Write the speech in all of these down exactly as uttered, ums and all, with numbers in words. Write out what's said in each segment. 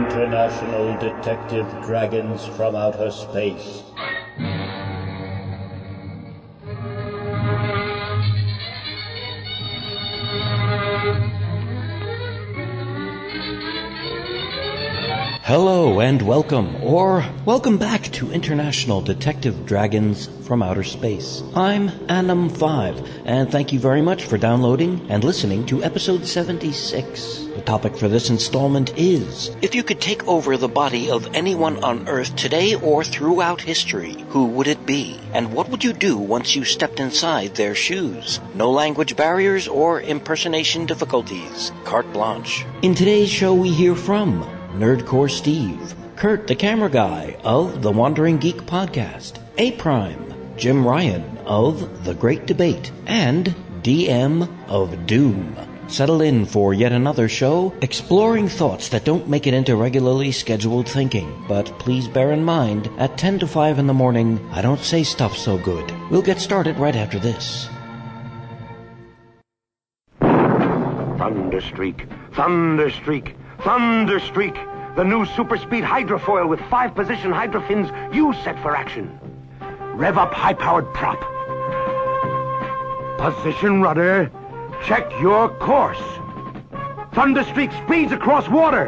International Detective Dragons from Outer Space. Hello and welcome, or welcome back to International Detective Dragons from Outer Space. I'm Anim five, and thank you very much for downloading and listening to episode seventy-six. The topic for this installment is, if you could take over the body of anyone on Earth today or throughout history, who would it be? And what would you do once you stepped inside their shoes? No language barriers or impersonation difficulties. Carte blanche. In today's show we hear from Nerdcore Steve, Kurt the Camera Guy of the Wandering Geek Podcast, A-Prime, Jim Ryan of The Great Debate, and D M of Doom. Settle in for yet another show exploring thoughts that don't make it into regularly scheduled thinking. But please bear in mind, at ten to five in the morning, I don't say stuff so good. We'll get started right after this. Thunderstreak, Thunderstreak, Thunderstreak, the new super speed hydrofoil with five position hydrofins you set for action. Rev up high-powered prop. Position rudder. Check your course. Thunderstreak speeds across water.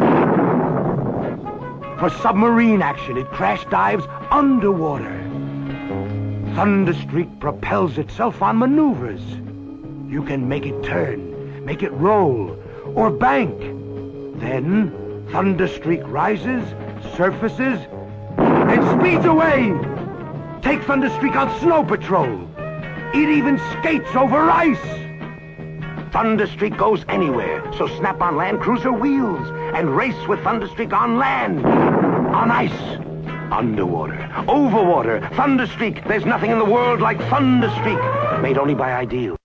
For submarine action, it crash dives underwater. Thunderstreak propels itself on maneuvers. You can make it turn, make it roll, or bank. Then, Thunderstreak rises, surfaces, and speeds away. Take Thunderstreak on snow patrol. It even skates over ice. Thunderstreak goes anywhere, so snap on Land Cruiser wheels and race with Thunderstreak on land, on ice, underwater, overwater. Thunderstreak, there's nothing in the world like Thunderstreak, made only by Ideal.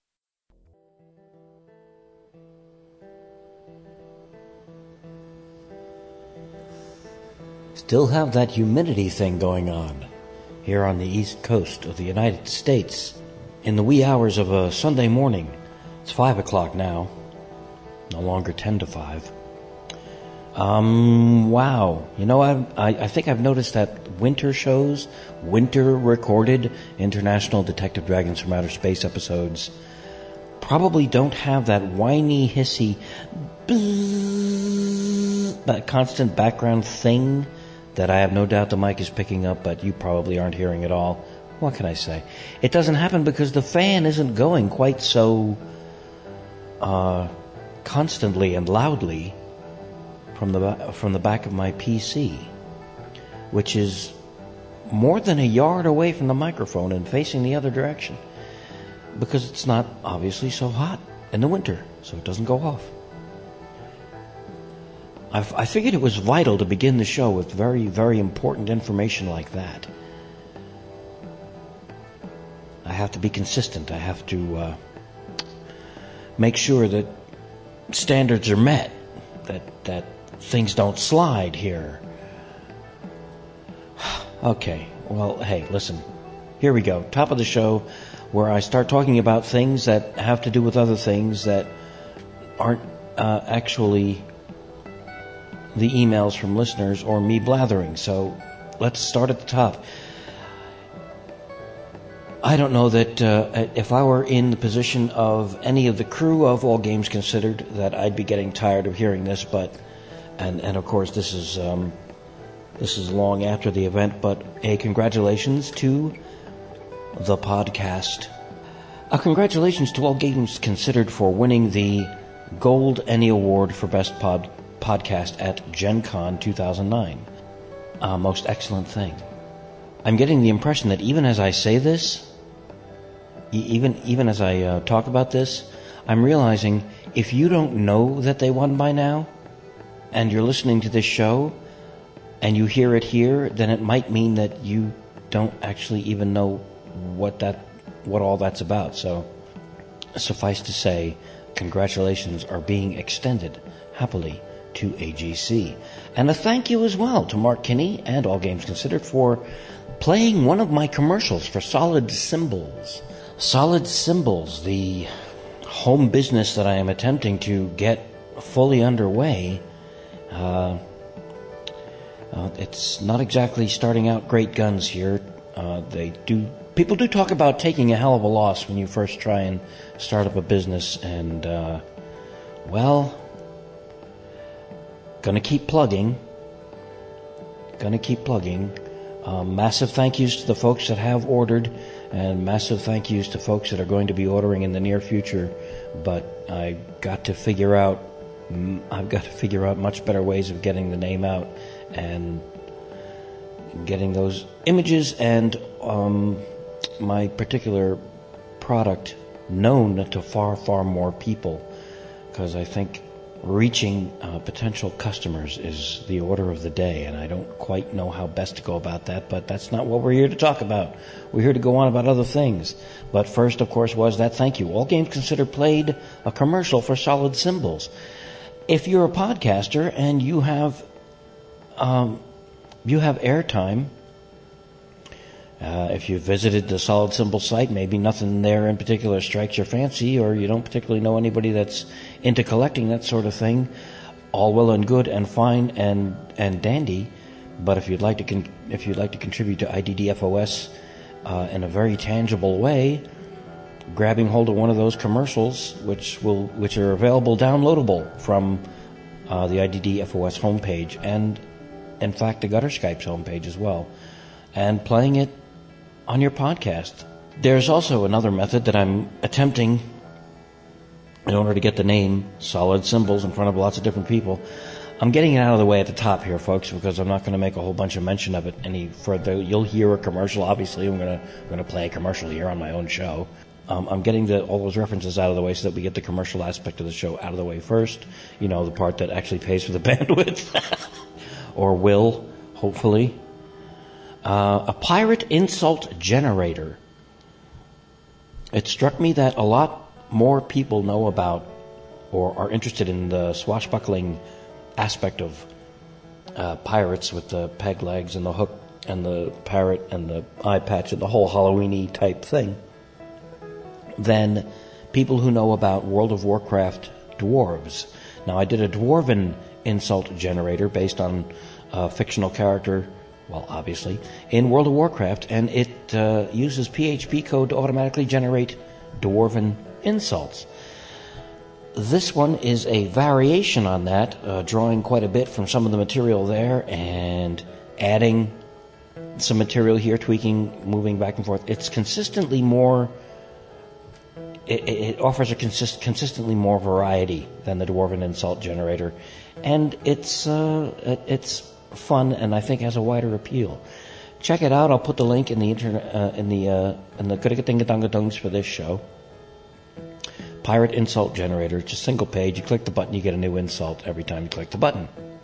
Still have that humidity thing going on here on the east coast of the United States in the wee hours of a Sunday morning. It's five o'clock now, no longer ten to five. Um, wow. You know, I've, I I think I've noticed that winter shows, winter recorded International Detective Dragons from Outer Space episodes probably don't have that whiny, hissy, bzzz, that constant background thing that I have no doubt the mic is picking up, but you probably aren't hearing at all. What can I say? It doesn't happen because the fan isn't going quite so uh, constantly and loudly from the from the back of my P C, which is more than a yard away from the microphone and facing the other direction, because it's not obviously so hot in the winter, so it doesn't go off. I, I figured it was vital to begin the show with very, very important information like that. I have to be consistent. I have to uh, make sure that standards are met, that that things don't slide here. Okay, well, hey, listen. Here we go. Top of the show, where I start talking about things that have to do with other things that aren't uh, actually the emails from listeners or me blathering. So let's start at the top. I don't know that uh, if I were in the position of any of the crew of All Games Considered, that I'd be getting tired of hearing this, but and and of course this is um, this is long after the event, but a congratulations to the podcast. A congratulations to All Games Considered for winning the Gold Emmy Award for Best Pod Podcast at Gen Con two thousand nine. Uh, most excellent thing. I'm getting the impression that even as I say this, Even even as I uh, talk about this, I'm realizing if you don't know that they won by now, and you're listening to this show, and you hear it here, then it might mean that you don't actually even know what that what all that's about. So, suffice to say, congratulations are being extended happily to A G C, and a thank you as well to Mark Kinney and All Games Considered for playing one of my commercials for Solid Symbols. Solid Symbols, the home business that I am attempting to get fully underway, uh, Uh, it's not exactly starting out great guns here. Uh, they do people do talk about taking a hell of a loss when you first try and start up a business, and uh, well, gonna keep plugging. Gonna keep plugging. Um, massive thank yous to the folks that have ordered, and massive thank yous to folks that are going to be ordering in the near future. But I got to figure out, I've got to figure out much better ways of getting the name out and getting those images and um, my particular product known to far, far more people, because I think reaching uh, potential customers is the order of the day, and I don't quite know how best to go about that, but that's not what we're here to talk about. We're here to go on about other things. But first, of course, was that thank you. All Games Considered played a commercial for Solid Symbols. If you're a podcaster and you have um, you have airtime, uh, if you visited the Solid Symbols site, maybe nothing there in particular strikes your fancy, or you don't particularly know anybody that's into collecting that sort of thing, all well and good and fine and and dandy. But if you'd like to con- if you'd like to contribute to I D D F O S uh, in a very tangible way, grabbing hold of one of those commercials, which will which are available downloadable from uh, the I D D F O S homepage, and in fact the Gutter Skype's homepage as well, and playing it on your podcast. There's also another method that I'm attempting in order to get the name Solid Symbols in front of lots of different people. I'm getting it out of the way at the top here, folks, because I'm not going to make a whole bunch of mention of it any further. You'll hear a commercial. Obviously, I'm going to I'm going to play a commercial here on my own show. Um, I'm getting the, all those references out of the way so that we get the commercial aspect of the show out of the way first. You know, the part that actually pays for the bandwidth, or will, hopefully. Uh, a pirate insult generator. It struck me that a lot more people know about or are interested in the swashbuckling aspect of uh, pirates with the peg legs and the hook and the parrot and the eye patch and the whole Halloween-y type thing than people who know about World of Warcraft dwarves. Now, I did a dwarven insult generator based on a fictional character, well, obviously, in World of Warcraft, and it uh, uses P H P code to automatically generate dwarven insults. This one is a variation on that, uh, drawing quite a bit from some of the material there and adding some material here, tweaking, moving back and forth. It's consistently more, it, it offers a consist, consistently more variety than the dwarven insult generator, and it's uh, it's fun and I think has a wider appeal. Check it out. I'll put the link in the internet uh, in the uh, in the Guddigadingadungadungs for this show. Pirate insult generator. It's a single page. You click the button, you get a new insult every time you click the button.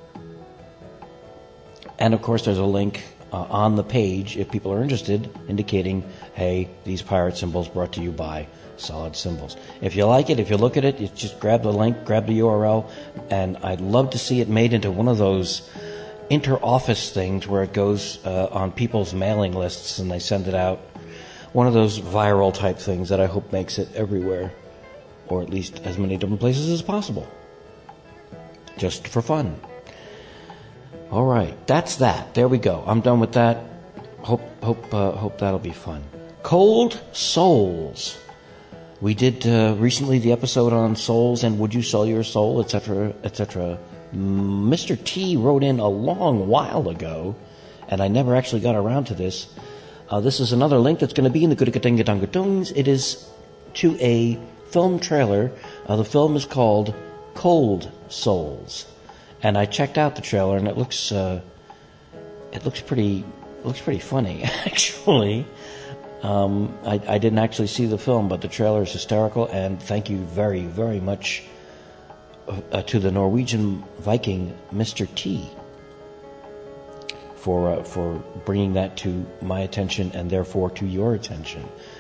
And of course, there's a link uh, on the page if people are interested, indicating, hey, these pirate symbols brought to you by Solid Symbols. If you like it, if you look at it, you just grab the link, grab the U R L, and I'd love to see it made into one of those inter-office things where it goes uh, on people's mailing lists and they send it out. One of those viral type things that I hope makes it everywhere, or at least as many different places as possible, just for fun. All right, that's that. There we go. I'm done with that. Hope hope uh, hope that'll be fun. Cold Souls. We did uh, recently the episode on souls and would you sell your soul, et cetera, et cetera. Mister T wrote in a long while ago, and I never actually got around to this. Uh, this is another link that's going to be in the Guddigadingadungadungs. It is to a film trailer. Uh, the film is called Cold Souls, and I checked out the trailer, and it looks uh, it looks pretty looks pretty funny actually. Um, I, I didn't actually see the film, but the trailer is hysterical, and thank you very very much uh, to the Norwegian Viking Mister T for uh, for bringing that to my attention and therefore to your attention.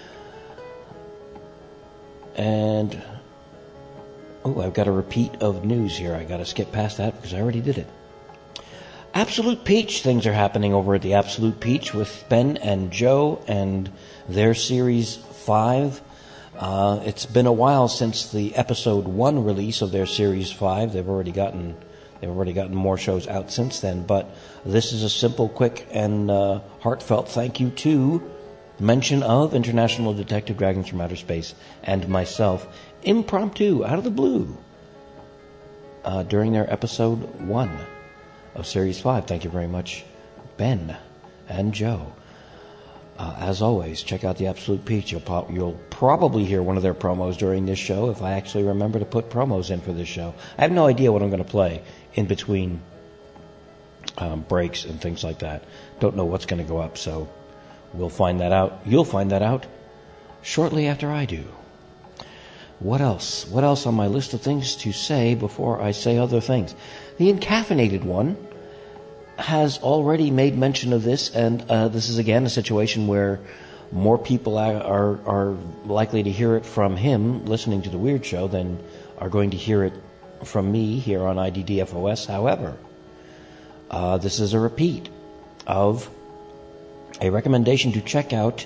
And oh, I've got a repeat of news here. I got to skip past that because I already did it. Absolute Peach things are happening over at the Absolute Peach with Ben and Joe and their Series five. Uh, it's been a while since the Episode one release of their Series five. They've already gotten They've already gotten more shows out since then, but this is a simple, quick, and uh, heartfelt thank you to mention of International Detective Dragons from Outer Space and myself, impromptu, out of the blue, uh, during their episode one of Series five. Thank you very much, Ben and Joe. Uh, as always, check out the Absolute Peach. You'll, po- you'll probably hear one of their promos during this show if I actually remember to put promos in for this show. I have no idea what I'm going to play in between um, breaks and things like that. Don't know what's going to go up, so we'll find that out. You'll find that out shortly after I do. What else? What else on my list of things to say before I say other things? The Encaffeinated One has already made mention of this, and uh, this is again a situation where more people are, are are likely to hear it from him listening to the Weird Show than are going to hear it from me here on I D D F O S. However, uh, this is a repeat of a recommendation to check out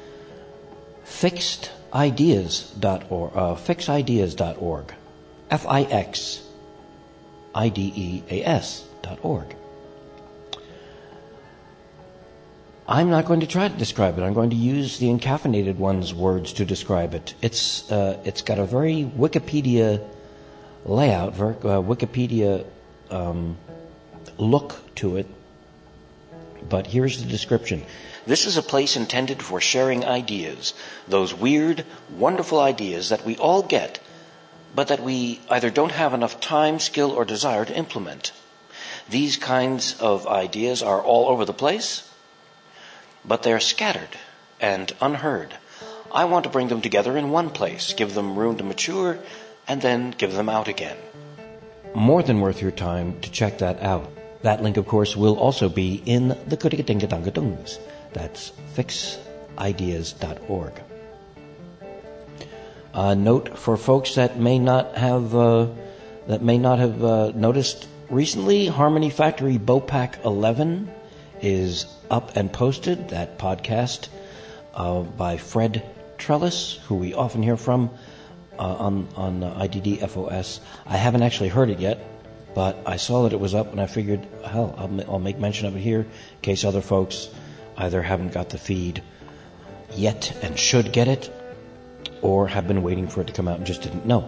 fixed ideas dot org, uh, fix ideas dot org, F I X I D E A S dot org. I'm not going to try to describe it. I'm going to use the Encaffeinated One's words to describe it. It's uh, it's got a very Wikipedia layout, very uh, Wikipedia um, look to it. But here's the description. This is a place intended for sharing ideas, those weird, wonderful ideas that we all get, but that we either don't have enough time, skill, or desire to implement. These kinds of ideas are all over the place, but they're scattered and unheard. I want to bring them together in one place, give them room to mature, and then give them out again. More than worth your time to check that out. That link, of course, will also be in the Kudikatingadungadungs. That's fix ideas dot org. A note for folks that may not have uh, that may not have uh, noticed recently: Harmony Factory Bopac eleven is up and posted. That podcast uh, by Fred Trellis, who we often hear from uh, on on uh, I D D F O S. I haven't actually heard it yet, but I saw that it was up, and I figured, hell, I'll, I'll make mention of it here in case other folks either haven't got the feed yet and should get it, or have been waiting for it to come out and just didn't know.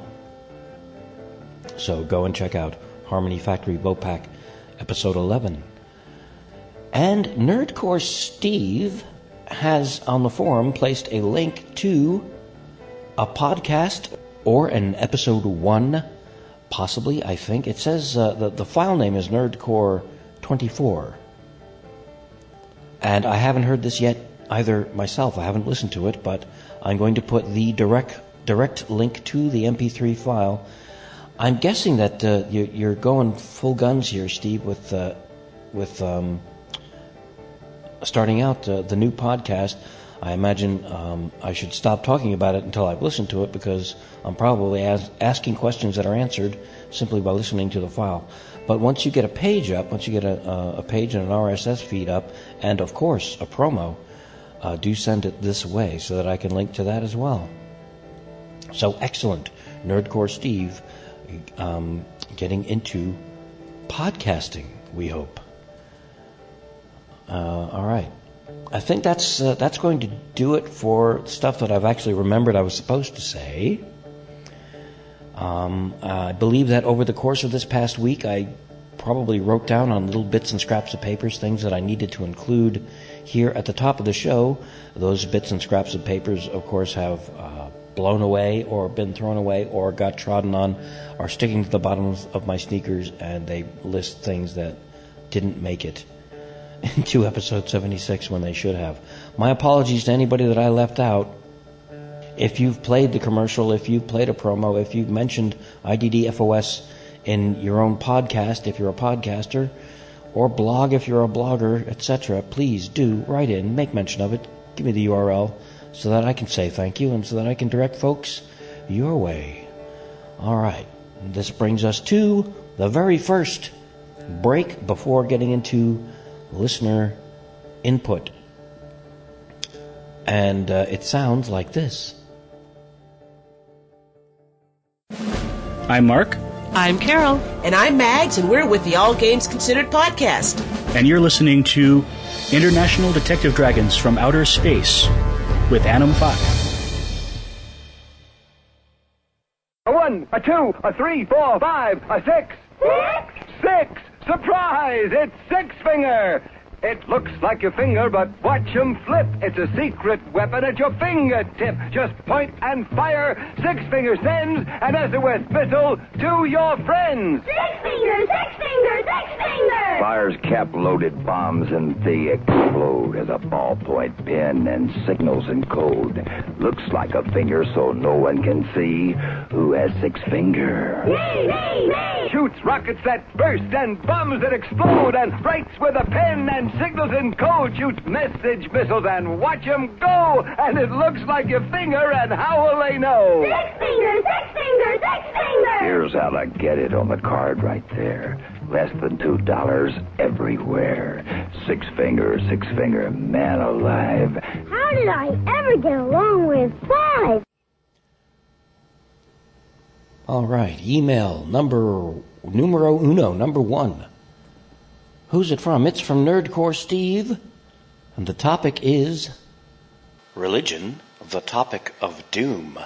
So go and check out Harmony Factory Bopac episode eleven. And Nerdcore Steve has on the forum placed a link to a podcast or an episode one, possibly, I think. It says uh, the, the file name is Nerdcore twenty-four. And I haven't heard this yet either myself. I haven't listened to it, but I'm going to put the direct direct link to the M P three file. I'm guessing that uh, you, you're going full guns here, Steve, with uh, with um, starting out uh, the new podcast. I imagine um, I should stop talking about it until I've listened to it, because I'm probably as- asking questions that are answered simply by listening to the file. But once you get a page up, once you get a, a page and an R S S feed up, and of course a promo, uh, do send it this way so that I can link to that as well. So excellent, Nerdcore Steve, um, getting into podcasting, we hope. Uh, all right. I think that's uh, that's going to do it for stuff that I've actually remembered I was supposed to say. Um, I believe that over the course of this past week, I probably wrote down on little bits and scraps of papers things that I needed to include here at the top of the show. Those bits and scraps of papers, of course, have uh, blown away or been thrown away or got trodden on, are sticking to the bottoms of my sneakers, and they list things that didn't make it into episode seventy-six when they should have. My apologies to anybody that I left out. If you've played the commercial, if you've played a promo, if you've mentioned I D D F O S in your own podcast, if you're a podcaster, or blog if you're a blogger, et cetera, please do write in, make mention of it, give me the U R L so that I can say thank you and so that I can direct folks your way. All right, this brings us to the very first break before getting into listener input. And uh, it sounds like this. I'm Mark. I'm Carol. And I'm Mags, and we're with the All Games Considered podcast. And you're listening to International Detective Dragons from Outer Space with Anim five. A one, a two, a three, four, five, a six. Six? Six! Surprise! It's Six Finger! It looks like your finger, but watch him flip. It's a secret weapon at your fingertip. Just point and fire. Six Finger sends an S O S missile to your friends. Six Finger! Six Finger! Six Finger! Fires cap-loaded bombs and they explode as a ballpoint pen and signals in code. Looks like a finger so no one can see who has Six Finger. Me, me, me! Shoots rockets that burst and bombs that explode and writes with a pen and signals in code. Shoots message missiles and watch them go. And it looks like your finger, and how will they know? Six Finger! Six Finger! Six Finger! Here's how to get it on the card right there. Less than two dollars everywhere. Six Finger, Six Finger, man alive. How did I ever get along with five? All right, email number numero uno, number one. Who's it from? It's from Nerdcore Steve, and the topic is religion, the topic of doom.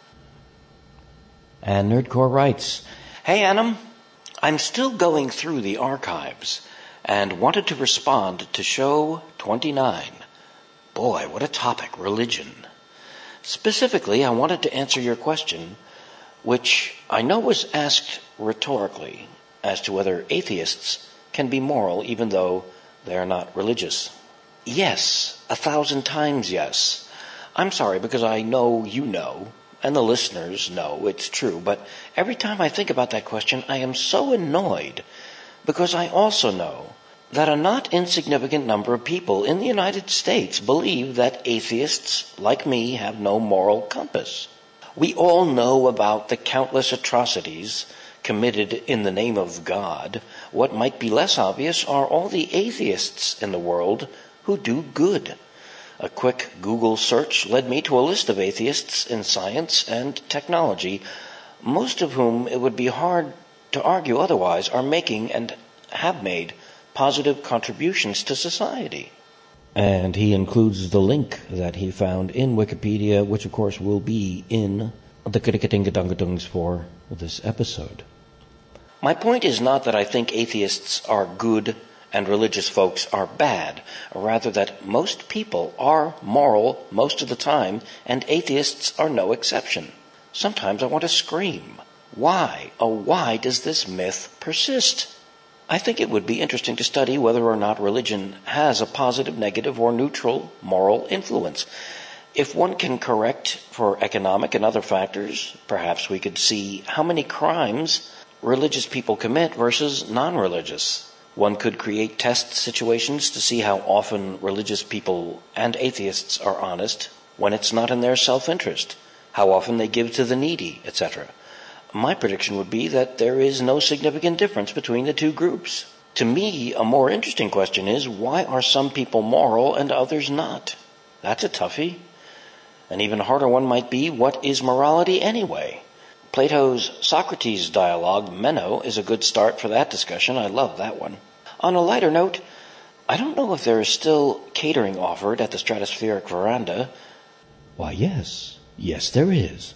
And Nerdcore writes, "Hey Anim, I'm still going through the archives and wanted to respond to show twenty-nine. Boy, what a topic, religion. Specifically, I wanted to answer your question, which I know was asked rhetorically, as to whether atheists can be moral even though they are not religious. Yes, a thousand times yes. I'm sorry because I know you know, and the listeners know it's true, but every time I think about that question, I am so annoyed because I also know that a not insignificant number of people in the United States believe that atheists, like me, have no moral compass. We all know about the countless atrocities committed in the name of God. What might be less obvious are all the atheists in the world who do good. A quick Google search led me to a list of atheists in science and technology, most of whom it would be hard to argue otherwise are making and have made positive contributions to society." And he includes the link that he found in Wikipedia, which of course will be in the Kidikatingadungadungs for this episode. My point is not that I think atheists are good and religious folks are bad, rather that most people are moral most of the time, and atheists are no exception. Sometimes I want to scream. Why, oh why does this myth persist? I think it would be interesting to study whether or not religion has a positive, negative, or neutral moral influence. If one can correct for economic and other factors, perhaps we could see how many crimes religious people commit versus non-religious. One could create test situations to see how often religious people and atheists are honest when it's not in their self-interest, how often they give to the needy, et cetera. My prediction would be that there is no significant difference between the two groups. To me, a more interesting question is, why are some people moral and others not? That's a toughie. An even harder one might be, what is morality anyway? Plato's Socrates dialogue, Meno, is a good start for that discussion. I love that one. On a lighter note, I don't know if there is still catering offered at the Stratospheric Veranda. Why, yes. Yes, there is.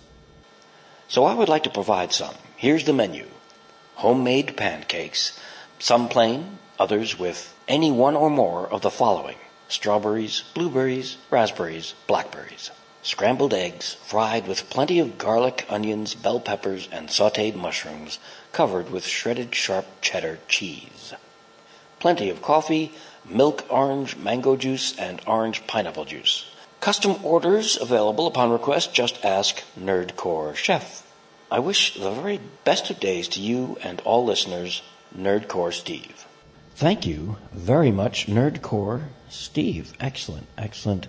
So I would like to provide some. Here's the menu. Homemade pancakes, some plain, others with any one or more of the following: strawberries, blueberries, raspberries, blackberries. Scrambled eggs, fried with plenty of garlic, onions, bell peppers, and sautéed mushrooms, covered with shredded sharp cheddar cheese. Plenty of coffee, milk, orange, mango juice, and orange pineapple juice. Custom orders available upon request. Just ask Nerdcore Chef. I wish the very best of days to you and all listeners, Nerdcore Steve. Thank you very much, Nerdcore Steve. Excellent, excellent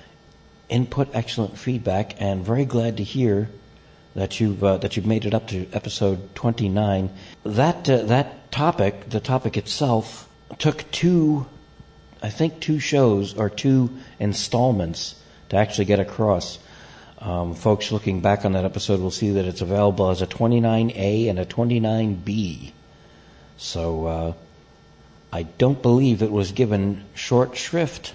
input, excellent feedback, and very glad to hear that you've uh, that you've made it up to episode twenty-nine. That uh, that topic, the topic itself, took two, I think, two shows or two installments to actually get across. Um, folks looking back on that episode will see that it's available as a twenty-nine A and a twenty-nine B. So uh, I don't believe it was given short shrift.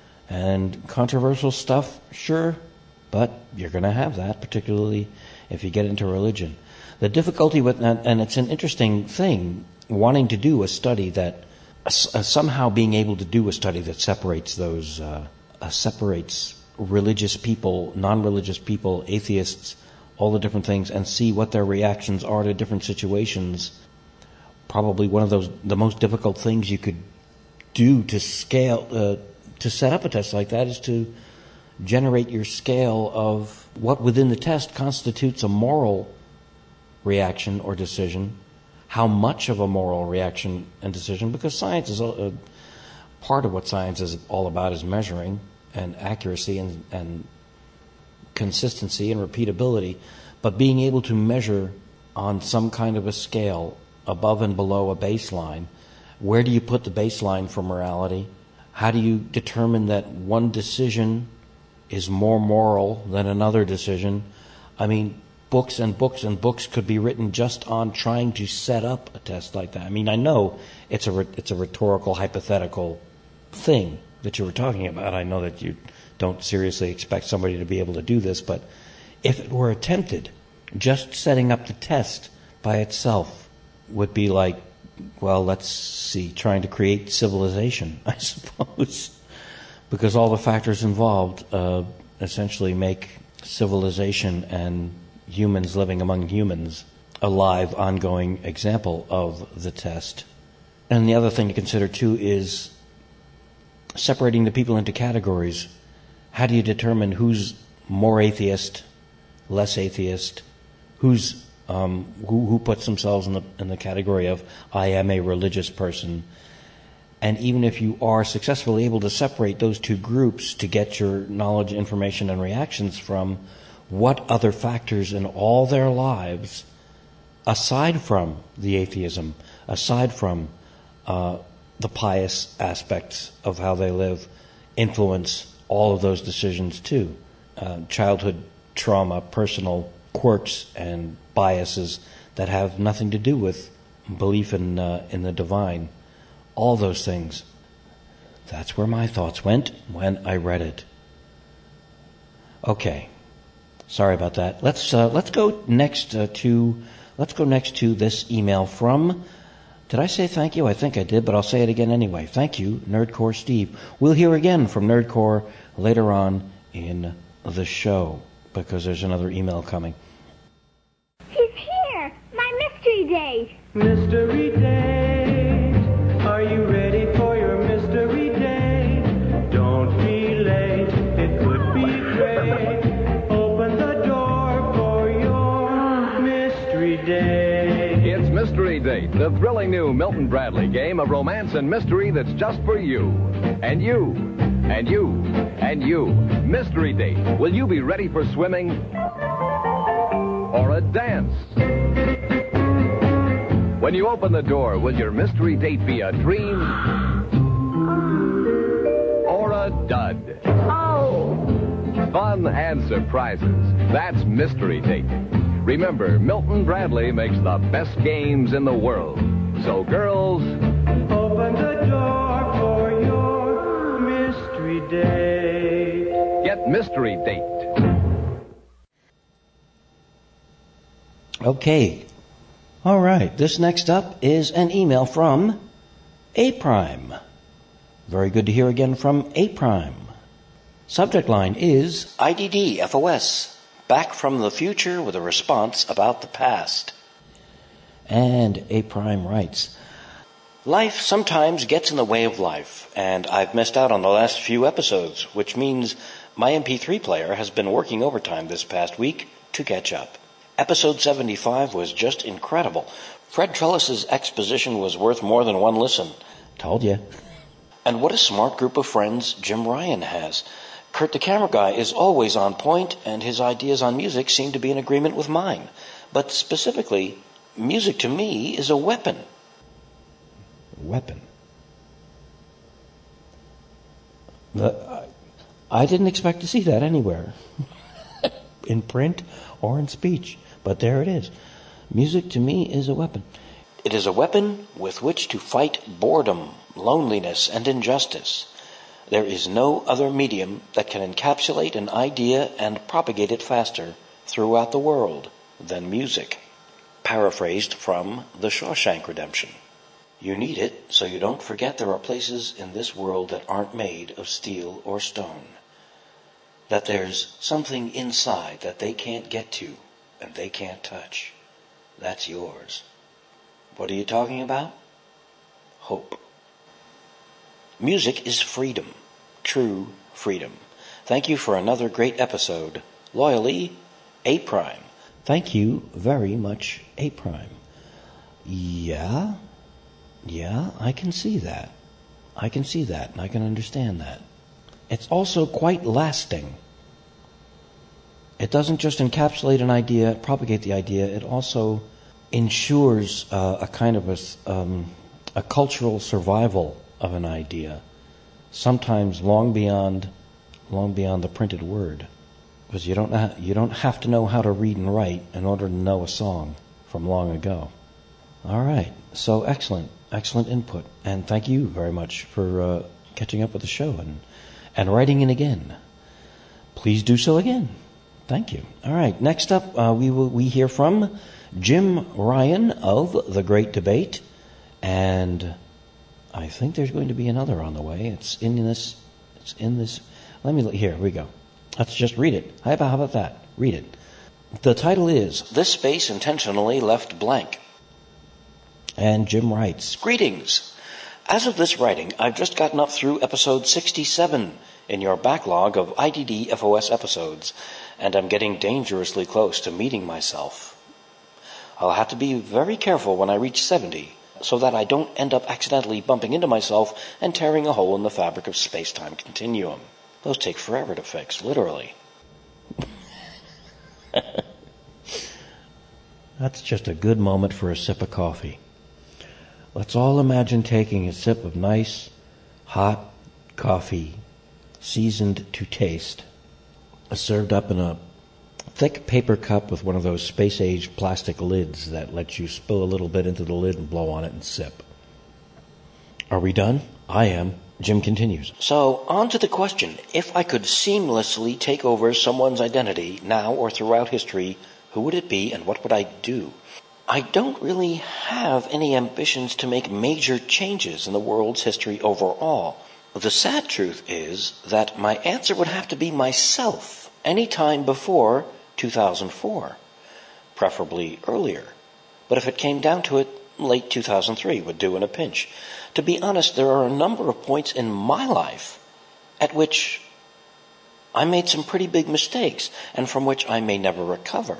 And controversial stuff, sure, but you're going to have that, particularly if you get into religion. The difficulty with that, and it's an interesting thing, wanting to do a study that, uh, somehow being able to do a study that separates those, uh, uh, separates religious people, non-religious people, atheists, all the different things, and see what their reactions are to different situations. Probably one of those, the most difficult things you could do to scale, uh, to set up a test like that is to generate your scale of what within the test constitutes a moral reaction or decision, how much of a moral reaction and decision, because science is a, a part of what science is all about is measuring and accuracy and, and consistency and repeatability, but being able to measure on some kind of a scale above and below a baseline. Where do you put the baseline for morality? How do you determine that one decision is more moral than another decision? I mean, books and books and books could be written just on trying to set up a test like that. I mean, I know it's a it's a rhetorical, hypothetical thing that you were talking about. I know that you don't seriously expect somebody to be able to do this, but if it were attempted, just setting up the test by itself would be like, well, let's see, trying to create civilization, I suppose, because all the factors involved uh, essentially make civilization and humans living among humans a live, ongoing example of the test. And the other thing to consider, too, is separating the people into categories. How do you determine who's more atheist, less atheist, who's Um, who, who puts themselves in the in the category of I am a religious person? And even if you are successfully able to separate those two groups to get your knowledge, information, and reactions from, what other factors in all their lives, aside from the atheism, aside from uh, the pious aspects of how they live, influence all of those decisions too? Uh, childhood trauma, personal quirks and biases that have nothing to do with belief in uh, in the divine. All those things. That's where my thoughts went when I read it. Okay, sorry about that. Let's uh, let's go next uh, to let's go next to this email from. Did I say thank you? I think I did, but I'll say it again anyway. Thank you, Nerdcore Steve. We'll hear again from Nerdcore later on in the show because there's another email coming. Mystery date. Mystery date. Are you ready for your mystery date? Don't be late. It could be great. Open the door for your mystery date. It's Mystery Date, the thrilling new Milton Bradley game of romance and mystery that's just for you. And you. And you. And you. Mystery Date. Will you be ready for swimming? Or a dance? When you open the door, will your mystery date be a dream? Or a dud? Oh. Fun and surprises. That's Mystery Date. Remember, Milton Bradley makes the best games in the world. So, girls, open the door for your mystery date. Get Mystery Date. Okay. All right, this next up is an email from A-Prime. Very good to hear again from A-Prime. Subject line is I D D F O S, back from the future with a response about the past. And A-Prime writes, life sometimes gets in the way of life, and I've missed out on the last few episodes, which means my M P three player has been working overtime this past week to catch up. Episode seventy-five was just incredible. Fred Trellis's exposition was worth more than one listen. Told you. And what a smart group of friends Jim Ryan has. Kurt the Camera Guy is always on point, and his ideas on music seem to be in agreement with mine. But specifically, music to me is a weapon. Weapon? The, I, I didn't expect to see that anywhere. in print or in speech. But there it is. Music to me is a weapon. It is a weapon with which to fight boredom, loneliness, and injustice. There is no other medium that can encapsulate an idea and propagate it faster throughout the world than music. Paraphrased from The Shawshank Redemption. You need it so you don't forget there are places in this world that aren't made of steel or stone. That there's something inside that they can't get to and they can't touch. That's yours. What are you talking about? Hope. Music is freedom. True freedom. Thank you for another great episode. Loyally, A Prime. Thank you very much, A Prime. Yeah, yeah, I can see that. I can see that, and I can understand that. It's also quite lasting. It doesn't just encapsulate an idea, propagate the idea, it also ensures uh, a kind of a, um, a cultural survival of an idea, sometimes long beyond, long beyond the printed word. Because you don't ha- you don't have to know how to read and write in order to know a song from long ago. All right, so excellent, excellent input, and thank you very much for uh, catching up with the show and and writing in again. Please do so again. Thank you. All right, next up uh, we will we hear from Jim Ryan of The Great Debate, and I think there's going to be another on the way. It's in this. It's in this. Let me here we go. Let's just read it. How about, how about that? Read it. The title is This Space Intentionally Left Blank. And Jim writes, Greetings. As of this writing, I've just gotten up through episode sixty-seven in your backlog of I D D F O S episodes, and I'm getting dangerously close to meeting myself. I'll have to be very careful when I reach seventy, so that I don't end up accidentally bumping into myself and tearing a hole in the fabric of space-time continuum. Those take forever to fix, literally. That's just a good moment for a sip of coffee. Let's all imagine taking a sip of nice, hot coffee, seasoned to taste, served up in a thick paper cup with one of those space-age plastic lids that lets you spill a little bit into the lid and blow on it and sip. Are we done? I am. Jim continues. So, on to the question. If I could seamlessly take over someone's identity, now or throughout history, who would it be and what would I do? I don't really have any ambitions to make major changes in the world's history overall. The sad truth is that my answer would have to be myself any time before two thousand four, preferably earlier. But if it came down to it, late two thousand three would do in a pinch. To be honest, there are a number of points in my life at which I made some pretty big mistakes and from which I may never recover.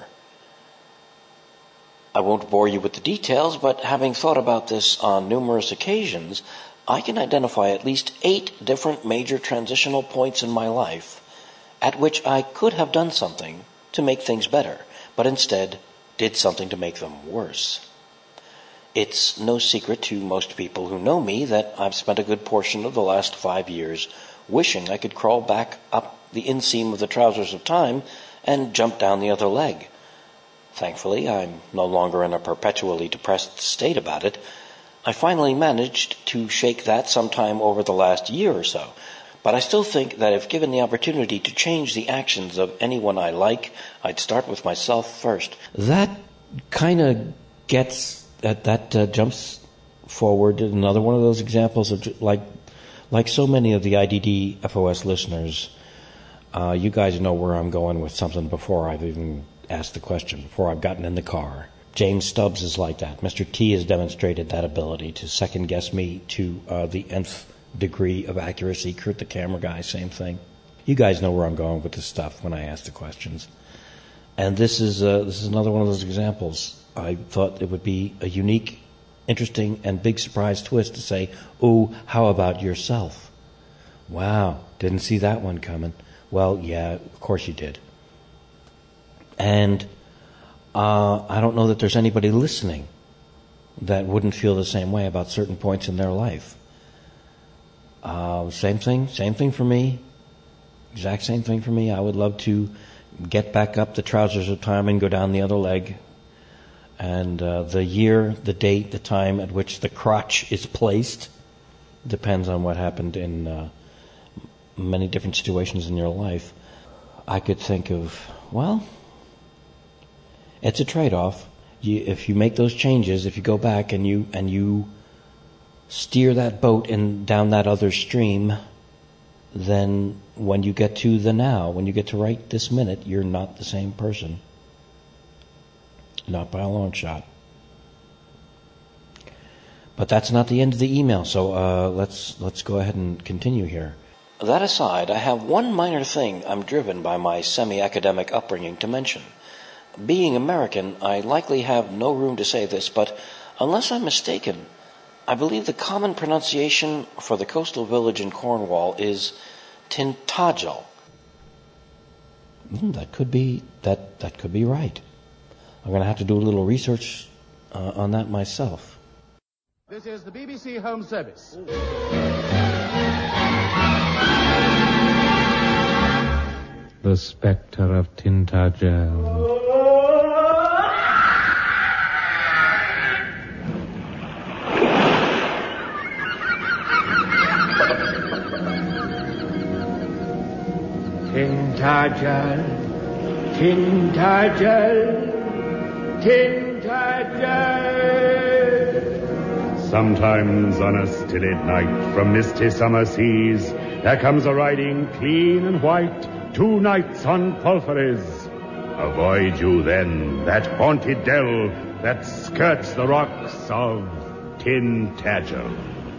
I won't bore you with the details, but having thought about this on numerous occasions, I can identify at least eight different major transitional points in my life at which I could have done something to make things better, but instead did something to make them worse. It's no secret to most people who know me that I've spent a good portion of the last five years wishing I could crawl back up the inseam of the trousers of time and jump down the other leg. Thankfully, I'm no longer in a perpetually depressed state about it. I finally managed to shake that sometime over the last year or so, but I still think that if given the opportunity to change the actions of anyone I like, I'd start with myself first. That kind of gets... That that uh, jumps forward another one of those examples of like like so many of the I D D F O S listeners. Uh, you guys know where I'm going with something before I've even asked the question, before I've gotten in the car. James Stubbs is like that. Mister T has demonstrated that ability to second guess me to uh, the nth degree of accuracy. Kurt the camera guy, same thing. You guys know where I'm going with this stuff when I ask the questions. And this is uh, this is another one of those examples. I thought it would be a unique, interesting, and big surprise twist to say, oh, how about yourself? Wow, didn't see that one coming. Well, yeah, of course you did. And uh, I don't know that there's anybody listening that wouldn't feel the same way about certain points in their life. Uh, same thing, same thing for me. Exact same thing for me. I would love to get back up the trousers of time and go down the other leg. And uh, the year, the date, the time at which the crotch is placed depends on what happened in uh, many different situations in your life. I could think of, well, it's a trade-off. You, if you make those changes, if you go back and you and you steer that boat in down that other stream, then when you get to the now, when you get to right this minute, you're not the same person. Not by a long shot. But that's not the end of the email, so uh, let's let's go ahead and continue here. That aside, I have one minor thing I'm driven by my semi-academic upbringing to mention. Being American, I likely have no room to say this, but unless I'm mistaken, I believe the common pronunciation for the coastal village in Cornwall is Tintagel. Mm, that could be that that could be right. I'm going to have to do a little research uh, on that myself. This is the B B C Home Service. The Spectre of Tintagel. Tintagel, Tintagel, Tintagel. Sometimes on a stilly night from misty summer seas, there comes a riding clean and white, two knights on palfreys. Avoid you then that haunted dell that skirts the rocks of Tintagel.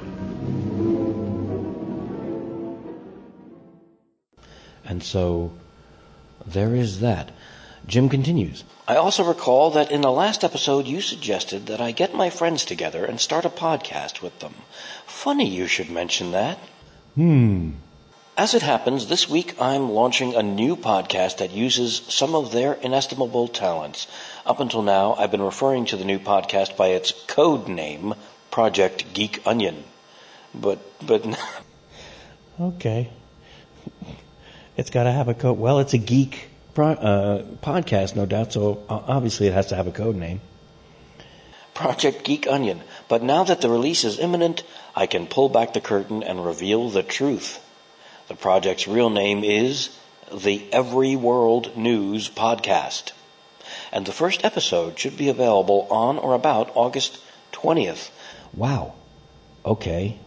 And so there is that. Jim continues. I also recall that in the last episode you suggested that I get my friends together and start a podcast with them. Funny you should mention that. Hmm. As it happens, this week I'm launching a new podcast that uses some of their inestimable talents. Up until now, I've been referring to the new podcast by its code name, Project Geek Onion. But, but... okay. It's got to have a code. Well, it's a geek pro, uh, podcast, no doubt, so obviously it has to have a code name. Project Geek Onion. But now that the release is imminent, I can pull back the curtain and reveal the truth. The project's real name is the Every World News Podcast. And the first episode should be available on or about August twentieth. Wow. Okay.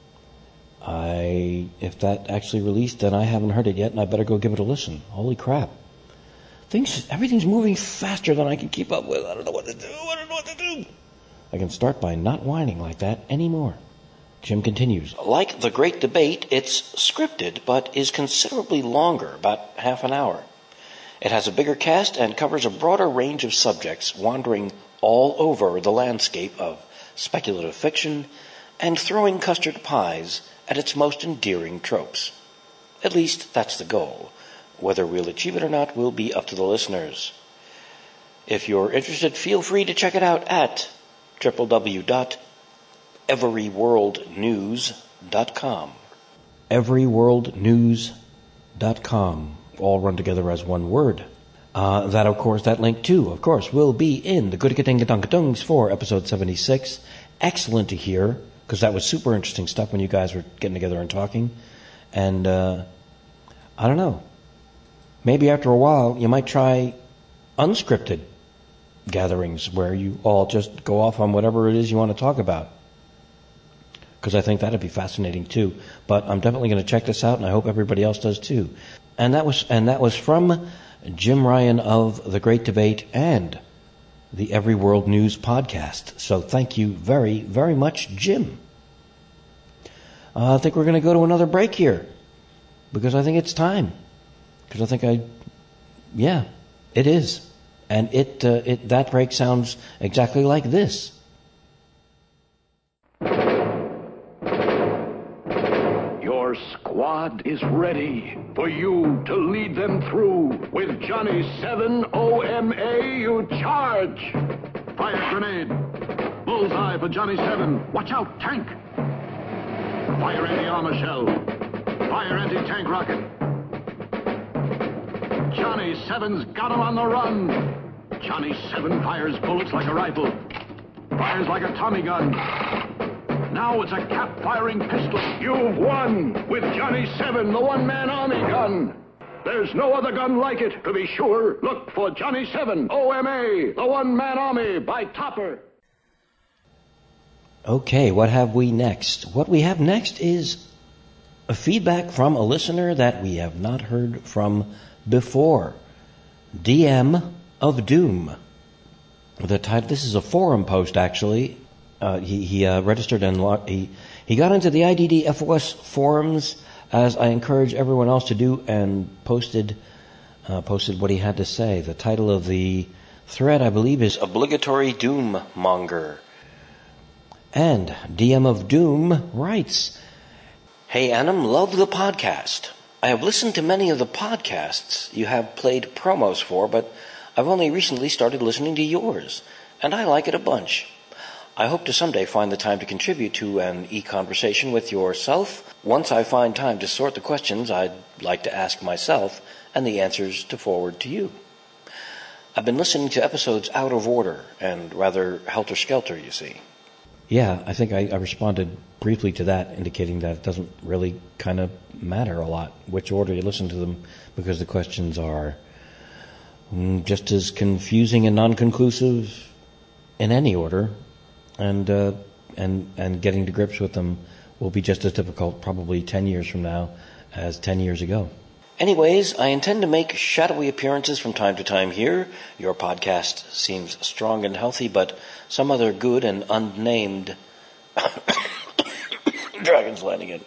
I, if that actually released, then I haven't heard it yet, and I better go give it a listen. Holy crap. Things, everything's moving faster than I can keep up with. I don't know what to do. I don't know what to do. I can start by not whining like that anymore. Jim continues. Like The Great Debate, it's scripted, but is considerably longer, about half an hour. It has a bigger cast and covers a broader range of subjects, wandering all over the landscape of speculative fiction and throwing custard pies at its most endearing tropes. At least, that's the goal. Whether we'll achieve it or not will be up to the listeners. If you're interested, feel free to check it out at w w w dot every world news dot com. every world news dot com. All run together as one word. Uh, that, of course, that link, too, of course, will be in the Goodikadingadungadungs for episode seventy-six. Excellent to hear, because that was super interesting stuff when you guys were getting together and talking. And, uh, I don't know. Maybe after a while, you might try unscripted gatherings where you all just go off on whatever it is you want to talk about. Because I think that'd be fascinating, too. But I'm definitely going to check this out, and I hope everybody else does, too. And that was, and that was from Jim Ryan of The Great Debate and the Every World News Podcast. So thank you very, very much, Jim. Uh, I think we're going to go to another break here, because I think it's time. Because I think I, yeah, it is. And it, uh, it that break sounds exactly like this. Your squad is ready for you to lead them through. With Johnny seven O M A, you charge. Fire grenade. Bullseye for Johnny seven. Watch out, tank. Fire anti-armor shell. Fire anti-tank rocket. Johnny Seven's got him on the run. Johnny Seven fires bullets like a rifle. Fires like a Tommy gun. Now it's a cap-firing pistol. You've won with Johnny Seven, the one-man army gun. There's no other gun like it, to be sure. Look for Johnny Seven, O M A, the one-man army by Topper. Okay, what have we next? What we have next is a feedback from a listener that we have not heard from before. D M of Doom. The title, this is a forum post, actually. Uh, he he uh, registered and lo- he he got into the I D D F O S forums, as I encourage everyone else to do, and posted uh, posted what he had to say. The title of the thread, I believe, is Obligatory Doom Monger. And D M of Doom writes, "Hey Annam, love the podcast. I have listened to many of the podcasts you have played promos for, but I've only recently started listening to yours, and I like it a bunch. I hope to someday find the time to contribute to an e-conversation with yourself once I find time to sort the questions I'd like to ask myself and the answers to forward to you. I've been listening to episodes out of order and rather helter-skelter, you see." Yeah, I think I, I responded briefly to that, indicating that it doesn't really kind of matter a lot which order you listen to them, because the questions are mm, just as confusing and non-conclusive in any order. And uh, and and getting to grips with them will be just as difficult probably ten years from now as ten years ago. Anyways, I intend to make shadowy appearances from time to time here. Your podcast seems strong and healthy, but some other good and unnamed Dragon's Landing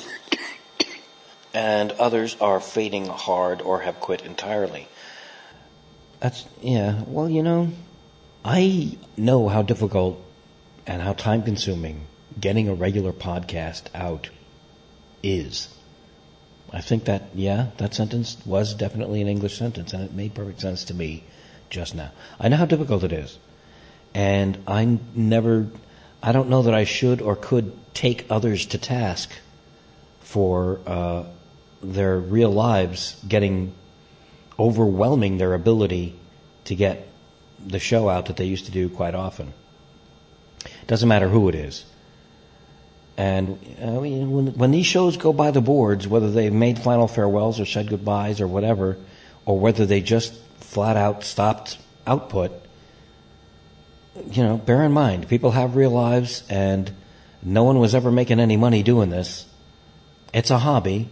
and others are fading hard or have quit entirely. That's, yeah, well, you know, I know how difficult and how time-consuming getting a regular podcast out is. I think that, yeah, that sentence was definitely an English sentence, and it made perfect sense to me just now. I know how difficult it is. And I never, I don't know that I should or could take others to task for uh, their real lives getting, overwhelming their ability to get the show out that they used to do quite often. Doesn't matter who it is. And I mean, when, when these shows go by the boards, whether they've made final farewells or said goodbyes or whatever, or whether they just flat out stopped output, you know, bear in mind, people have real lives, and no one was ever making any money doing this. It's a hobby.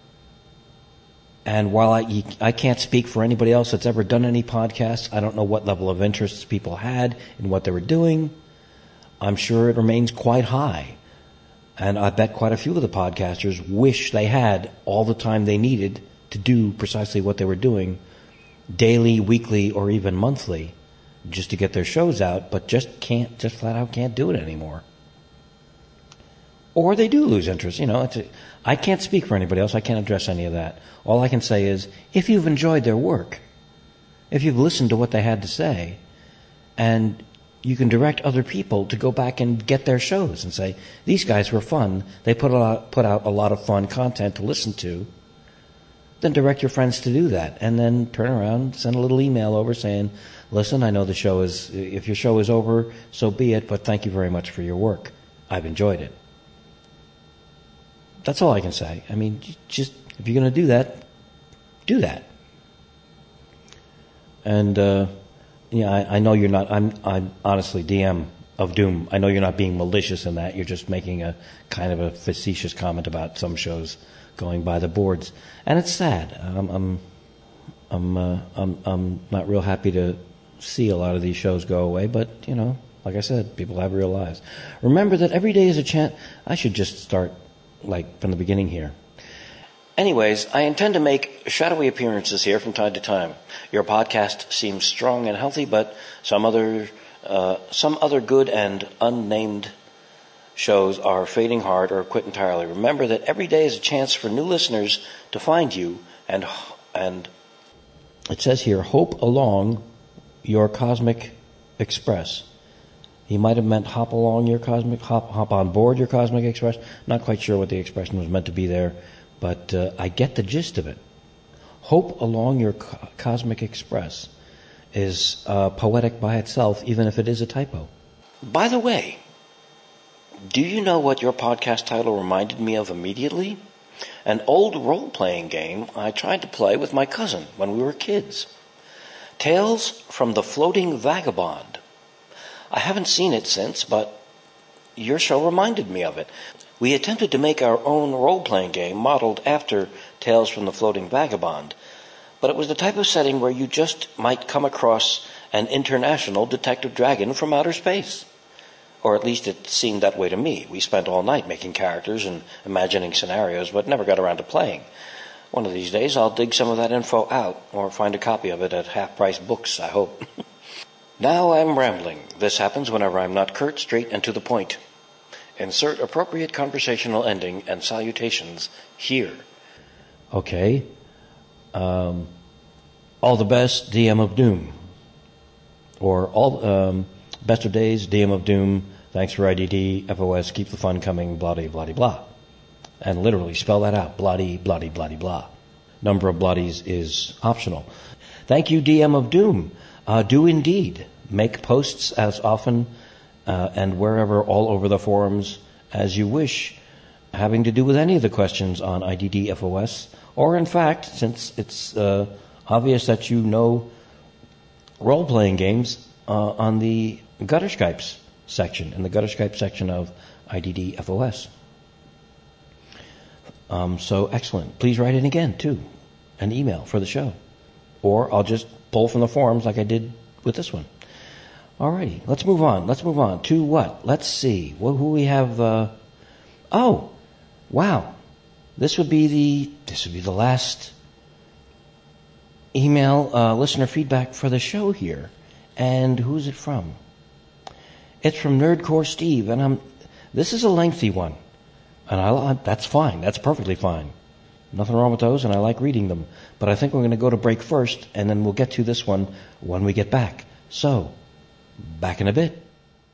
And while I, I can't speak for anybody else that's ever done any podcasts, I don't know what level of interest people had in what they were doing. I'm sure it remains quite high. And I bet quite a few of the podcasters wish they had all the time they needed to do precisely what they were doing, daily, weekly, or even monthly, just to get their shows out, but just can't, just flat out can't do it anymore. Or they do lose interest. You know, it's a, I can't speak for anybody else. I can't address any of that. All I can say is, if you've enjoyed their work, if you've listened to what they had to say, and you can direct other people to go back and get their shows and say, these guys were fun. They put a lot, put out a lot of fun content to listen to. Then direct your friends to do that. And then turn around, send a little email over saying, listen, I know the show is, if your show is over, so be it, but thank you very much for your work. I've enjoyed it. That's all I can say. I mean, just, if you're going to do that, do that. And, uh, yeah, I, I know you're not, I'm, I'm honestly D M of Doom. I know you're not being malicious in that. You're just making a kind of a facetious comment about some shows going by the boards. And it's sad. I'm, I'm, I'm, uh, I'm, I'm not real happy to see a lot of these shows go away, but, you know, like I said, people have real lives. Remember that every day is a chance. I should just start, like, from the beginning here. Anyways, I intend to make shadowy appearances here from time to time. Your podcast seems strong and healthy, but some other uh, some other good and unnamed shows are fading hard or quit entirely. Remember that every day is a chance for new listeners to find you, and and it says here, hope along your cosmic express. He might have meant hop along your cosmic, hop hop on board your cosmic express. Not quite sure what the expression was meant to be there. But uh, I get the gist of it. Hope along your co- cosmic express is uh, poetic by itself, even if it is a typo. By the way, do you know what your podcast title reminded me of immediately? An old role-playing game I tried to play with my cousin when we were kids. Tales from the Floating Vagabond. I haven't seen it since, but your show reminded me of it. We attempted to make our own role-playing game modeled after Tales from the Floating Vagabond, but it was the type of setting where you just might come across an international detective dragon from outer space. Or at least it seemed that way to me. We spent all night making characters and imagining scenarios, but never got around to playing. One of these days I'll dig some of that info out, or find a copy of it at half-price books, I hope. Now I'm rambling. This happens whenever I'm not curt, straight, and to the point. Insert appropriate conversational ending and salutations here. Okay. Um, all the best, D M of Doom. Or all um, best of days, D M of Doom. Thanks for I D D, F O S, keep the fun coming, blah-de, blah-de, blah. And literally spell that out, blah-de, blah-de, blah-de, blah. Number of bloodies is optional. Thank you, D M of Doom. Uh, do indeed make posts as often uh, and wherever all over the forums as you wish, having to do with any of the questions on I D D F O S, or in fact, since it's uh, obvious that you know role-playing games, uh, on the Gutter Skypes section, in the Gutter Skype section of I D D F O S. Um, so excellent. Please write in again, too, an email for the show. Or I'll just pull from the forums like I did with this one. Alrighty, let's move on. Let's move on to what? Let's see. What, who we have? Uh, oh, wow. This would be the this would be the last email uh, listener feedback for the show here. And who's it from? It's from Nerdcore Steve, and I'm. This is a lengthy one, and I that's fine. That's perfectly fine. Nothing wrong with those, and I like reading them. But I think we're going to go to break first, and then we'll get to this one when we get back. So, back in a bit.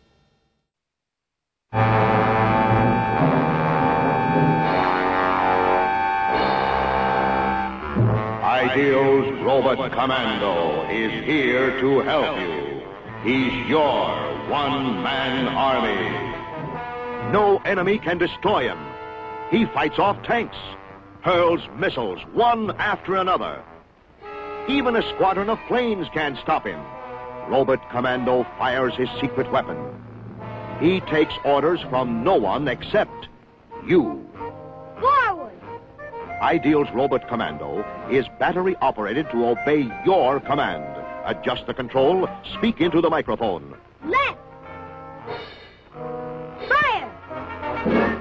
Ideal's Robot Commando is here to help you. He's your one-man army. No enemy can destroy him. He fights off tanks, hurls missiles one after another. Even a squadron of planes can't stop him. Robot Commando fires his secret weapon. He takes orders from no one except you. Forward! Ideal's Robot Commando is battery operated to obey your command. Adjust the control, speak into the microphone. Left! Fire!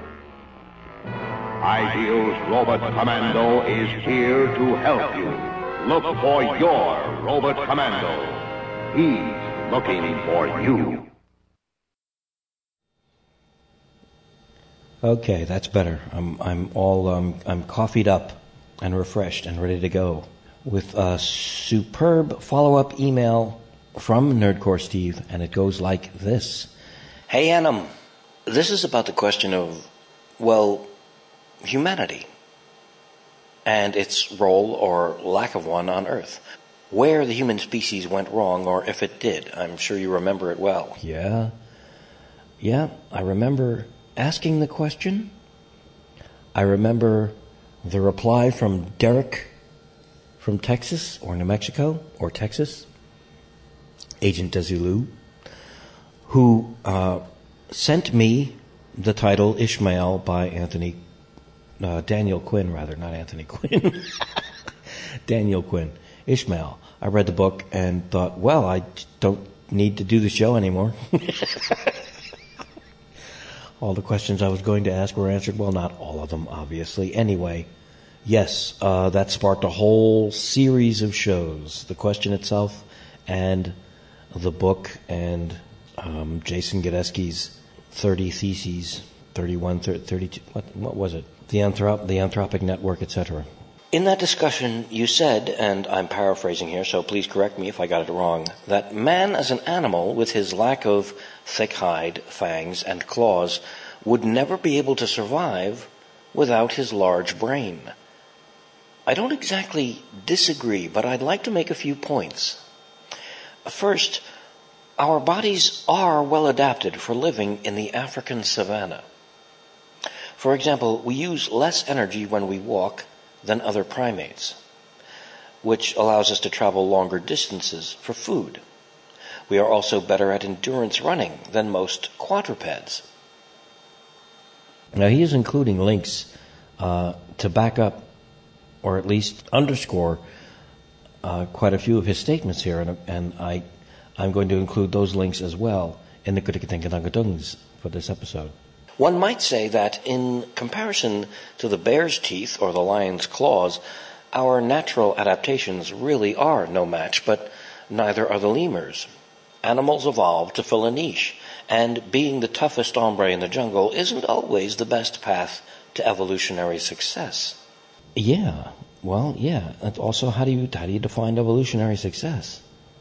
Ideal's Robot Commando is here to help you. Look for your Robot Commando. He's looking for you. Okay, that's better. I'm I'm all um, I'm coffeed up and refreshed and ready to go with a superb follow-up email from Nerdcore Steve, and it goes like this. Hey, Annam, this is about the question of, well, humanity and its role or lack of one on Earth. Where the human species went wrong, or if it did. I'm sure you remember it well. Yeah. Yeah, I remember asking the question. I remember the reply from Derek from Texas, or New Mexico, or Texas, Agent Dezulu, who uh, sent me the title Ishmael by Anthony, uh, Daniel Quinn, rather, not Anthony Quinn. Daniel Quinn. Ishmael. I read the book and thought, well, I don't need to do the show anymore. All the questions I was going to ask were answered. Well, not all of them, obviously. Anyway, yes, uh, that sparked a whole series of shows. The question itself and the book and um, Jason Gadesky's thirty Theses, thirty-one, thirty-two, what, what was it? The, anthrop- the Anthropic Network, et cetera. In that discussion, you said, and I'm paraphrasing here, so please correct me if I got it wrong, that man as an animal, with his lack of thick hide, fangs, and claws, would never be able to survive without his large brain. I don't exactly disagree, but I'd like to make a few points. First, our bodies are well adapted for living in the African savanna. For example, we use less energy when we walk than other primates, which allows us to travel longer distances for food. We are also better at endurance running than most quadrupeds. Now, he is including links uh, to back up, or at least underscore, uh, quite a few of his statements here, and, and I, I'm going to include those links as well in the Kutikatinkatangatungs for this episode. One might say that in comparison to the bear's teeth or the lion's claws, our natural adaptations really are no match, but neither are the lemurs. Animals evolved to fill a niche, and being the toughest hombre in the jungle isn't always the best path to evolutionary success. Yeah, well, yeah. And also, how do you how do you define evolutionary success?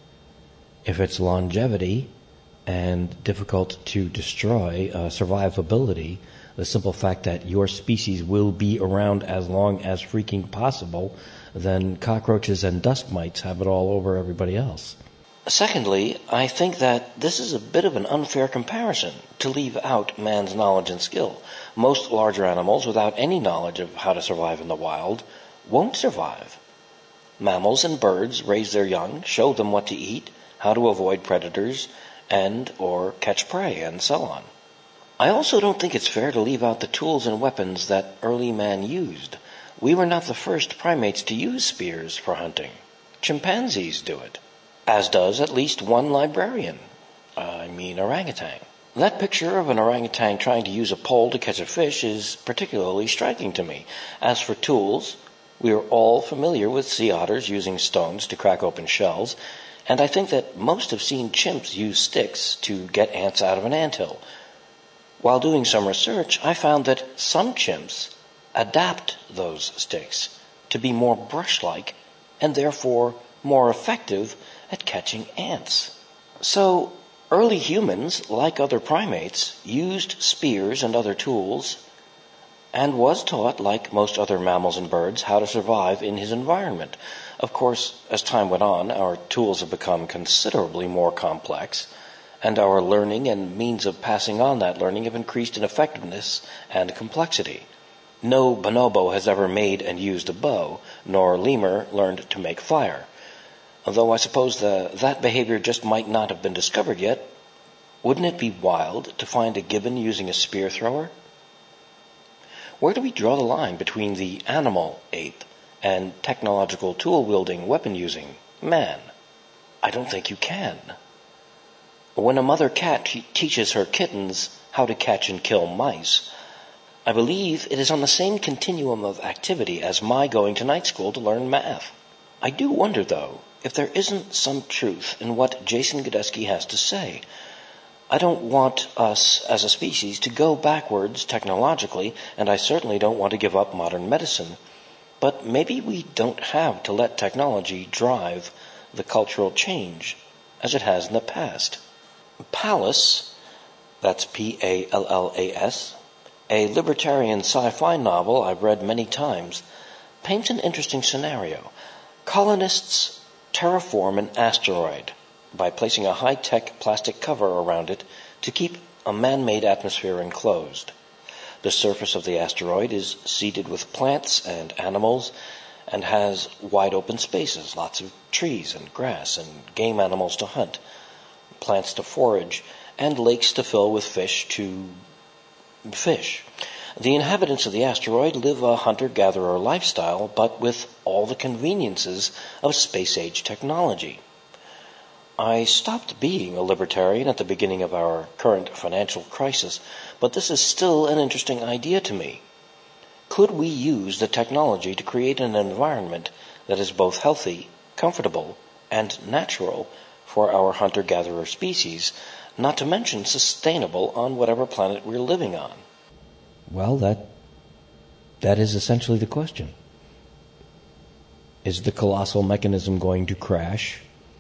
If it's longevity and difficult to destroy, uh, survivability, the simple fact that your species will be around as long as freaking possible, then cockroaches and dust mites have it all over everybody else. Secondly, I think that this is a bit of an unfair comparison to leave out man's knowledge and skill. Most larger animals, without any knowledge of how to survive in the wild, won't survive. Mammals and birds raise their young, show them what to eat, how to avoid predators, and or catch prey, and so on. I also don't think it's fair to leave out the tools and weapons that early man used. We were not the first primates to use spears for hunting. Chimpanzees do it, as does at least one librarian, uh, I mean orangutan. That picture of an orangutan trying to use a pole to catch a fish is particularly striking to me. As for tools, we are all familiar with sea otters using stones to crack open shells, and I think that most have seen chimps use sticks to get ants out of an anthill. While doing some research, I found that some chimps adapt those sticks to be more brush-like and therefore more effective at catching ants. So, early humans, like other primates, used spears and other tools and was taught, like most other mammals and birds, how to survive in his environment. Of course, as time went on, our tools have become considerably more complex, and our learning and means of passing on that learning have increased in effectiveness and complexity. No bonobo has ever made and used a bow, nor lemur learned to make fire. Although I suppose the, that behavior just might not have been discovered yet, wouldn't it be wild to find a gibbon using a spear thrower? Where do we draw the line between the animal ape and technological tool-wielding, weapon-using man? I don't think you can. When a mother cat te- teaches her kittens how to catch and kill mice, I believe it is on the same continuum of activity as my going to night school to learn math. I do wonder, though, if there isn't some truth in what Jason Godesky has to say. I don't want us as a species to go backwards technologically, and I certainly don't want to give up modern medicine. But maybe we don't have to let technology drive the cultural change as it has in the past. Pallas, that's P A L L A S, a libertarian sci-fi novel I've read many times, paints an interesting scenario. Colonists terraform an asteroid by placing a high-tech plastic cover around it to keep a man-made atmosphere enclosed. The surface of the asteroid is seeded with plants and animals and has wide open spaces, lots of trees and grass and game animals to hunt, plants to forage, and lakes to fill with fish to fish. The inhabitants of the asteroid live a hunter-gatherer lifestyle, but with all the conveniences of space-age technology. I stopped being a libertarian at the beginning of our current financial crisis, but this is still an interesting idea to me. Could we use the technology to create an environment that is both healthy, comfortable, and natural for our hunter-gatherer species, not to mention sustainable on whatever planet we're living on? Well, that that is essentially the question. Is the colossal mechanism going to crash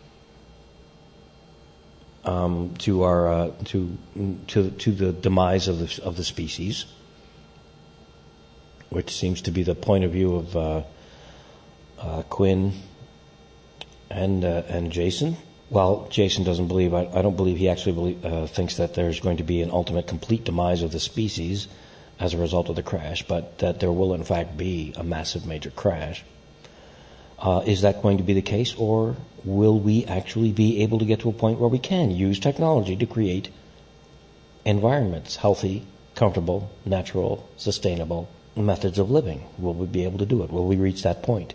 um, to our uh, to to to the demise of the of the species, which seems to be the point of view of uh, uh, Quinn, and uh, and Jason. Well, Jason doesn't believe. I, I don't believe he actually believe, uh, thinks that there's going to be an ultimate, complete demise of the species as a result of the crash, but that there will in fact be a massive, major crash. Uh, is that going to be the case, or will we actually be able to get to a point where we can use technology to create environments, healthy, comfortable, natural, sustainable methods of living? Will we be able to do it? Will we reach that point?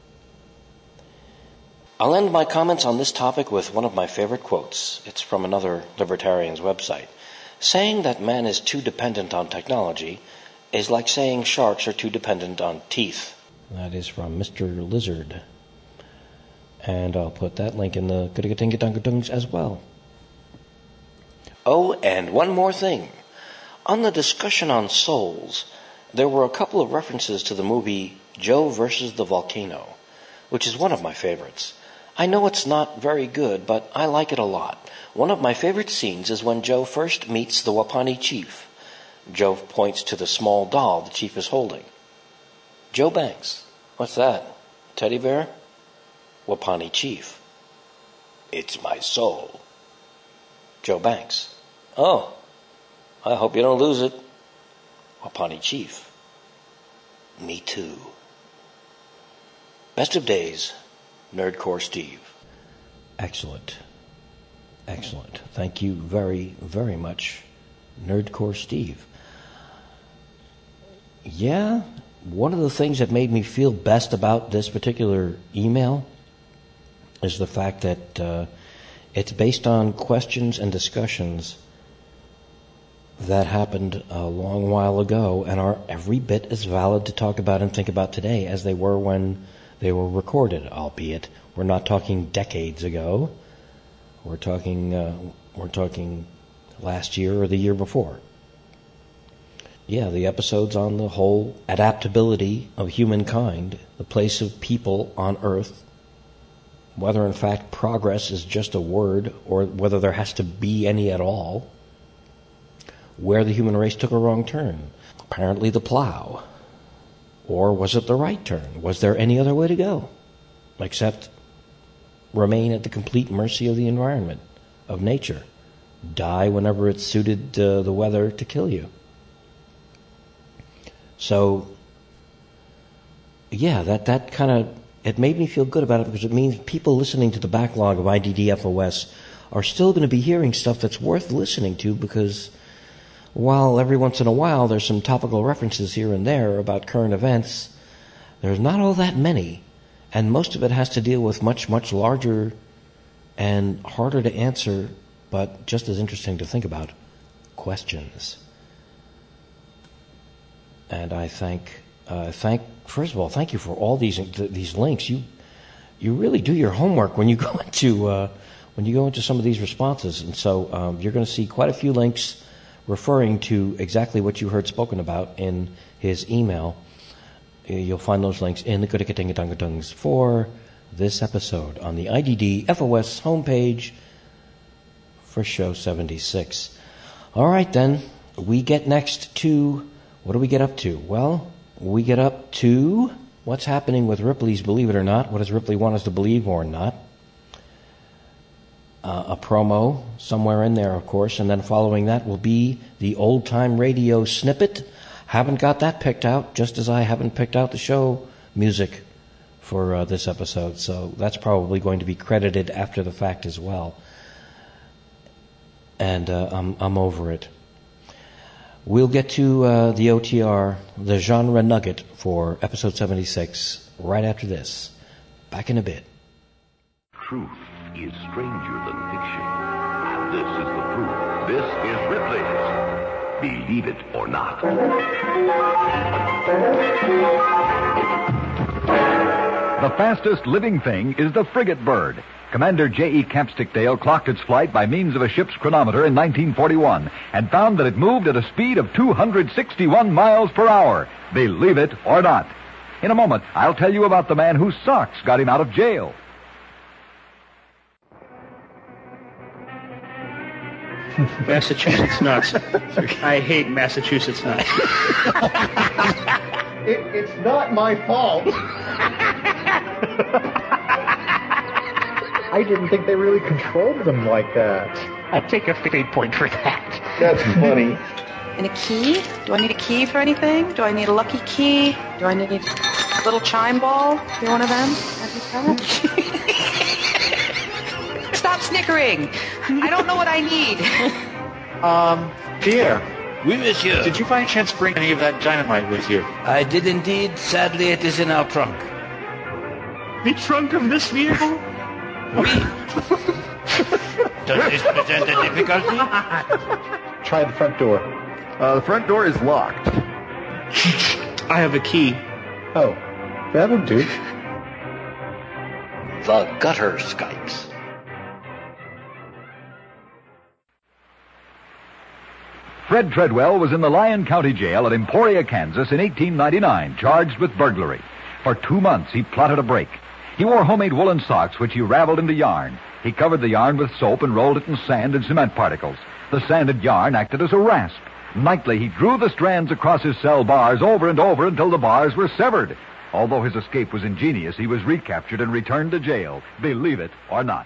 I'll end my comments on this topic with one of my favorite quotes. It's from another libertarian's website. Saying that man is too dependent on technology is like saying sharks are too dependent on teeth. That is from Mister Lizard. And I'll put that link in the Guddigatingadungadungs as well. Oh, and one more thing. On the discussion on souls, there were a couple of references to the movie Joe versus the Volcano, which is one of my favorites. I know it's not very good, but I like it a lot. One of my favorite scenes is when Joe first meets the Wapani chief. Joe points to the small doll the chief is holding. Joe Banks. What's that? Teddy bear? Wapani chief. It's my soul. Joe Banks. Oh, I hope you don't lose it. Wapani chief. Me too. Best of days, Nerdcore Steve. Excellent. Excellent. Thank you very, very much, Nerdcore Steve. Yeah, one of the things that made me feel best about this particular email is the fact that uh, it's based on questions and discussions that happened a long while ago and are every bit as valid to talk about and think about today as they were when they were recorded, albeit we're not talking decades ago. We're talking uh, we're talking last year or the year before. Yeah, the episodes on the whole adaptability of humankind, the place of people on Earth, whether in fact progress is just a word or whether there has to be any at all, where the human race took a wrong turn. Apparently the plow. Or was it the right turn? Was there any other way to go except remain at the complete mercy of the environment, of nature? Die whenever it suited uh, the weather to kill you. So, yeah, that, that kind of, it made me feel good about it because it means people listening to the backlog of I D D F O S are still going to be hearing stuff that's worth listening to, because while every once in a while there's some topical references here and there about current events, there's not all that many, and most of it has to deal with much, much larger and harder to answer, but just as interesting to think about, questions. And I thank, uh, thank, first of all, thank you for all these these links. You you really do your homework when you go into uh, when you go into some of these responses, and so um, you're going to see quite a few links referring to exactly what you heard spoken about in his email. You'll find those links in the Guddigatingadungadungs for this episode on the I D D F O S homepage for show seventy-six. All right, then, we get next to, what do we get up to? Well, we get up to what's happening with Ripley's Believe It or Not. What does Ripley want us to believe or not? Uh, a promo somewhere in there, of course, and then following that will be the old-time radio snippet. Haven't got that picked out, just as I haven't picked out the show music for uh, this episode, so that's probably going to be credited after the fact as well. And uh, I'm, I'm over it. We'll get to uh, the O T R, the genre nugget for episode seventy-six, right after this. Back in a bit. Truth is stranger than fiction. And this is the proof. This is Ripley's Believe It or Not. The fastest living thing is the frigate bird. Commander J E Capstickdale clocked its flight by means of a ship's chronometer in nineteen forty-one and found that it moved at a speed of two hundred sixty-one miles per hour. Believe it or not. In a moment, I'll tell you about the man whose socks got him out of jail. Massachusetts nuts. I hate Massachusetts nuts. it, it's not my fault. I didn't think they really controlled them like that. I take a fifty point for that. That's funny. And a key? Do I need a key for anything? Do I need a lucky key? Do I need a little chime ball? You one of them? Stop snickering. I don't know what I need. Um, Pierre. Oui, monsieur. Did you by chance bring any of that dynamite with you? I did indeed. Sadly, it is in our trunk. The trunk of this vehicle? Oui. Does this present a difficulty? Try the front door. Uh, the front door is locked. I have a key. Oh, that'll do. The gutter Skypes. Fred Treadwell was in the Lyon County Jail at Emporia, Kansas in eighteen ninety-nine, charged with burglary. For two months, he plotted a break. He wore homemade woolen socks, which he raveled into yarn. He covered the yarn with soap and rolled it in sand and cement particles. The sanded yarn acted as a rasp. Nightly, he drew the strands across his cell bars over and over until the bars were severed. Although his escape was ingenious, he was recaptured and returned to jail. Believe it or not.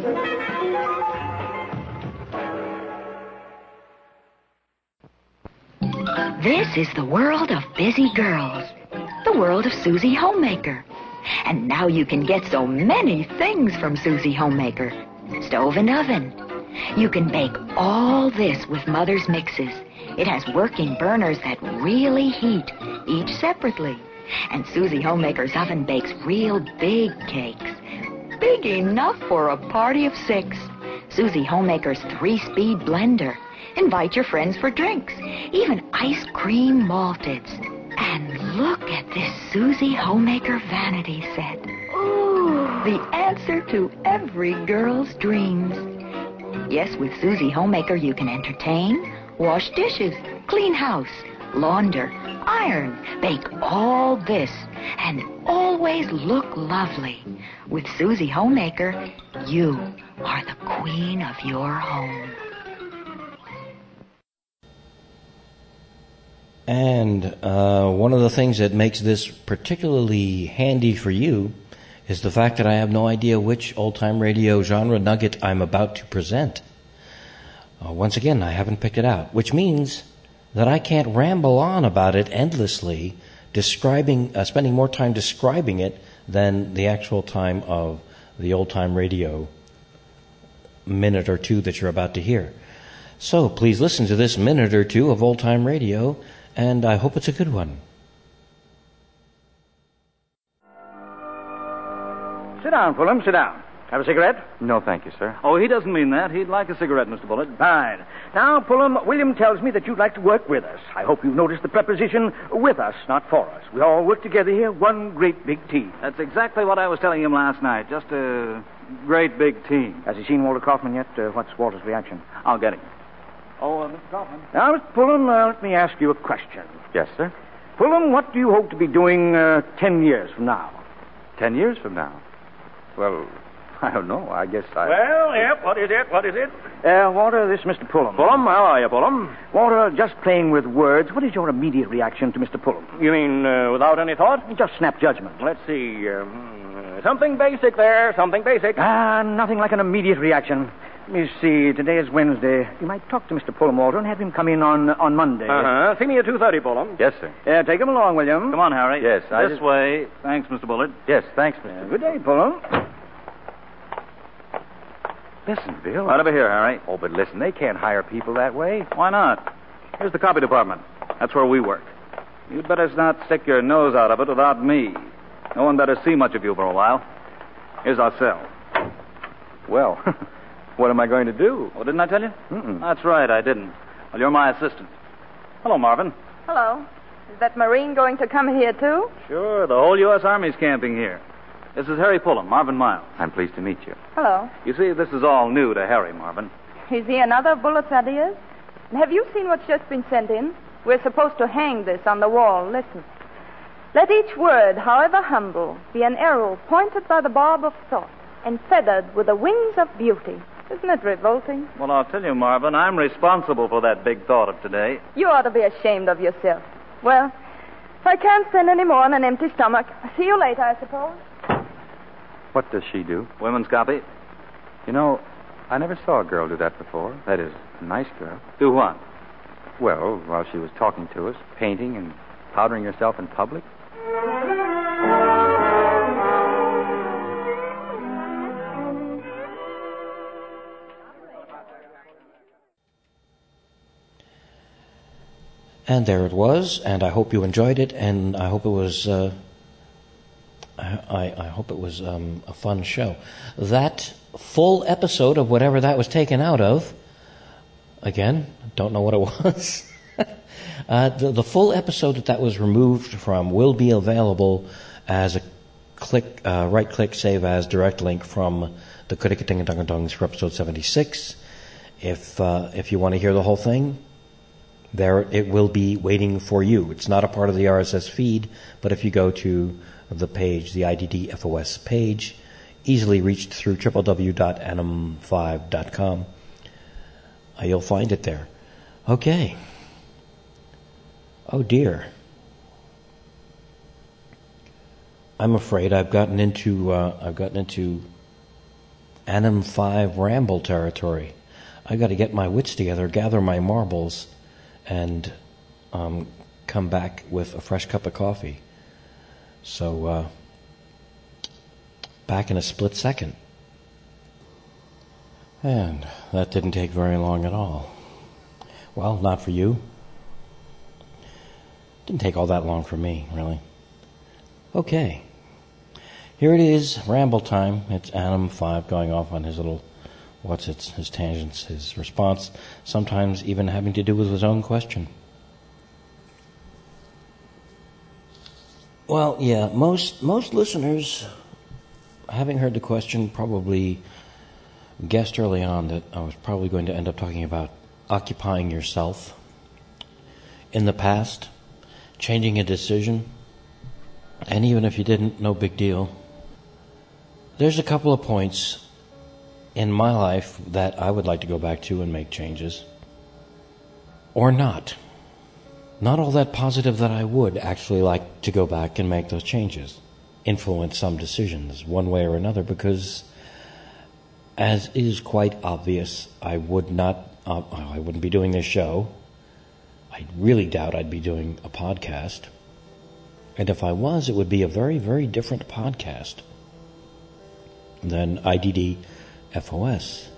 This is the world of busy girls. The world of Susie Homemaker. And now you can get so many things from Susie Homemaker. Stove and oven. You can bake all this with Mother's mixes. It has working burners that really heat, each separately. And Susie Homemaker's oven bakes real big cakes. Big enough for a party of six. Susie Homemaker's three-speed blender. Invite your friends for drinks. Even ice cream malteds. And look at this Susie Homemaker vanity set. Ooh, the answer to every girl's dreams. Yes, with Susie Homemaker you can entertain, wash dishes, clean house, launder, iron, bake all this, and always look lovely. With Susie Homemaker, you are the queen of your home. And uh, one of the things that makes this particularly handy for you is the fact that I have no idea which old-time radio genre nugget I'm about to present. Uh, once again, I haven't picked it out, which means that I can't ramble on about it endlessly, describing, uh, spending more time describing it than the actual time of the old-time radio minute or two that you're about to hear. So please listen to this minute or two of old-time radio, and I hope it's a good one. Sit down, Fulham, sit down. Have a cigarette? No, thank you, sir. Oh, he doesn't mean that. He'd like a cigarette, Mister Bullitt. Fine. Now, Fulham, William tells me that you'd like to work with us. I hope you've noticed the preposition with us, not for us. We all work together here, one great big team. That's exactly what I was telling him last night. Just a great big team. Has he seen Walter Kaufman yet? Uh, what's Walter's reaction? I'll get him. Oh, uh, Mister Kaufman. Now, Mister Fulham, uh, let me ask you a question. Yes, sir. Fulham, what do you hope to be doing uh, ten years from now? Ten years from now? Well, I don't know. I guess I... Well, yep, what is it? What is it? Uh, Walter, this is Mister Fulham. Fulham, how are you, Fulham? Walter, just playing with words, what is your immediate reaction to Mister Fulham? You mean uh, without any thought? Just snap judgment. Let's see. Um, something basic there, something basic. Ah, nothing like an immediate reaction. Let me see. Today is Wednesday. You might talk to Mister Fulham, Walter, and have him come in on on Monday. Uh-huh. See me at two thirty, Fulham. Yes, sir. Yeah, take him along, William. Come on, Harry. Yes, I This just... way. Thanks, Mister Bullitt. Yes, thanks, Mister Uh, good day, Fulham. Listen, Bill. Right over here, Harry. Oh, but listen, they can't hire people that way. Why not? Here's the copy department. That's where we work. You'd better not stick your nose out of it without me. No one better see much of you for a while. Here's our cell. Well, what am I going to do? Oh, didn't I tell you? Mm-mm. That's right, I didn't. Well, you're my assistant. Hello, Marvin. Hello. Is that Marine going to come here, too? Sure, the whole U S Army's camping here. This is Harry Fulham, Marvin Miles. I'm pleased to meet you. Hello. You see, this is all new to Harry, Marvin. Is he another of Bullitt's ideas? And have you seen what's just been sent in? We're supposed to hang this on the wall. Listen. Let each word, however humble, be an arrow pointed by the barb of thought and feathered with the wings of beauty. Isn't it revolting? Well, I'll tell you, Marvin, I'm responsible for that big thought of today. You ought to be ashamed of yourself. Well, I can't stand any more on an empty stomach. See you later, I suppose. What does she do? Women's copy. You know, I never saw a girl do that before. That is, a nice girl. Do what? Well, while she was talking to us, painting and powdering herself in public. And there it was, and I hope you enjoyed it, and I hope it was, uh, I, I hope it was um, a fun show. That full episode of whatever that was taken out of, again, don't know what it was. uh, the, the full episode that that was removed from will be available as a click, uh, right-click save as direct link from the Kudikatingadungadungs for episode seventy-six. If uh, if you want to hear the whole thing, there it will be waiting for you. It's not a part of the R S S feed, but if you go to the page, the I D D F O S page, easily reached through w w w dot anim five dot com, uh, you'll find it there. Okay. Oh dear. I'm afraid I've gotten into uh, I've gotten into Anim five ramble territory. I've got to get my wits together, gather my marbles, and um, come back with a fresh cup of coffee. So, uh, back in a split second. And that didn't take very long at all. Well, not for you. Didn't take all that long for me, really. Okay. Here it is, ramble time. It's Anim five going off on his little, what's it, his tangents, his response, sometimes even having to do with his own question. Well, yeah, most most listeners, having heard the question, probably guessed early on that I was probably going to end up talking about occupying yourself in the past, changing a decision, and even if you didn't, no big deal. There's a couple of points in my life that I would like to go back to and make changes. Or not. Not all that positive that I would actually like to go back and make those changes. Influence some decisions one way or another, because as is quite obvious, I would not, uh, I wouldn't be doing this show. I really doubt I'd be doing a podcast. And if I was, it would be a very, very different podcast than I D D F O S.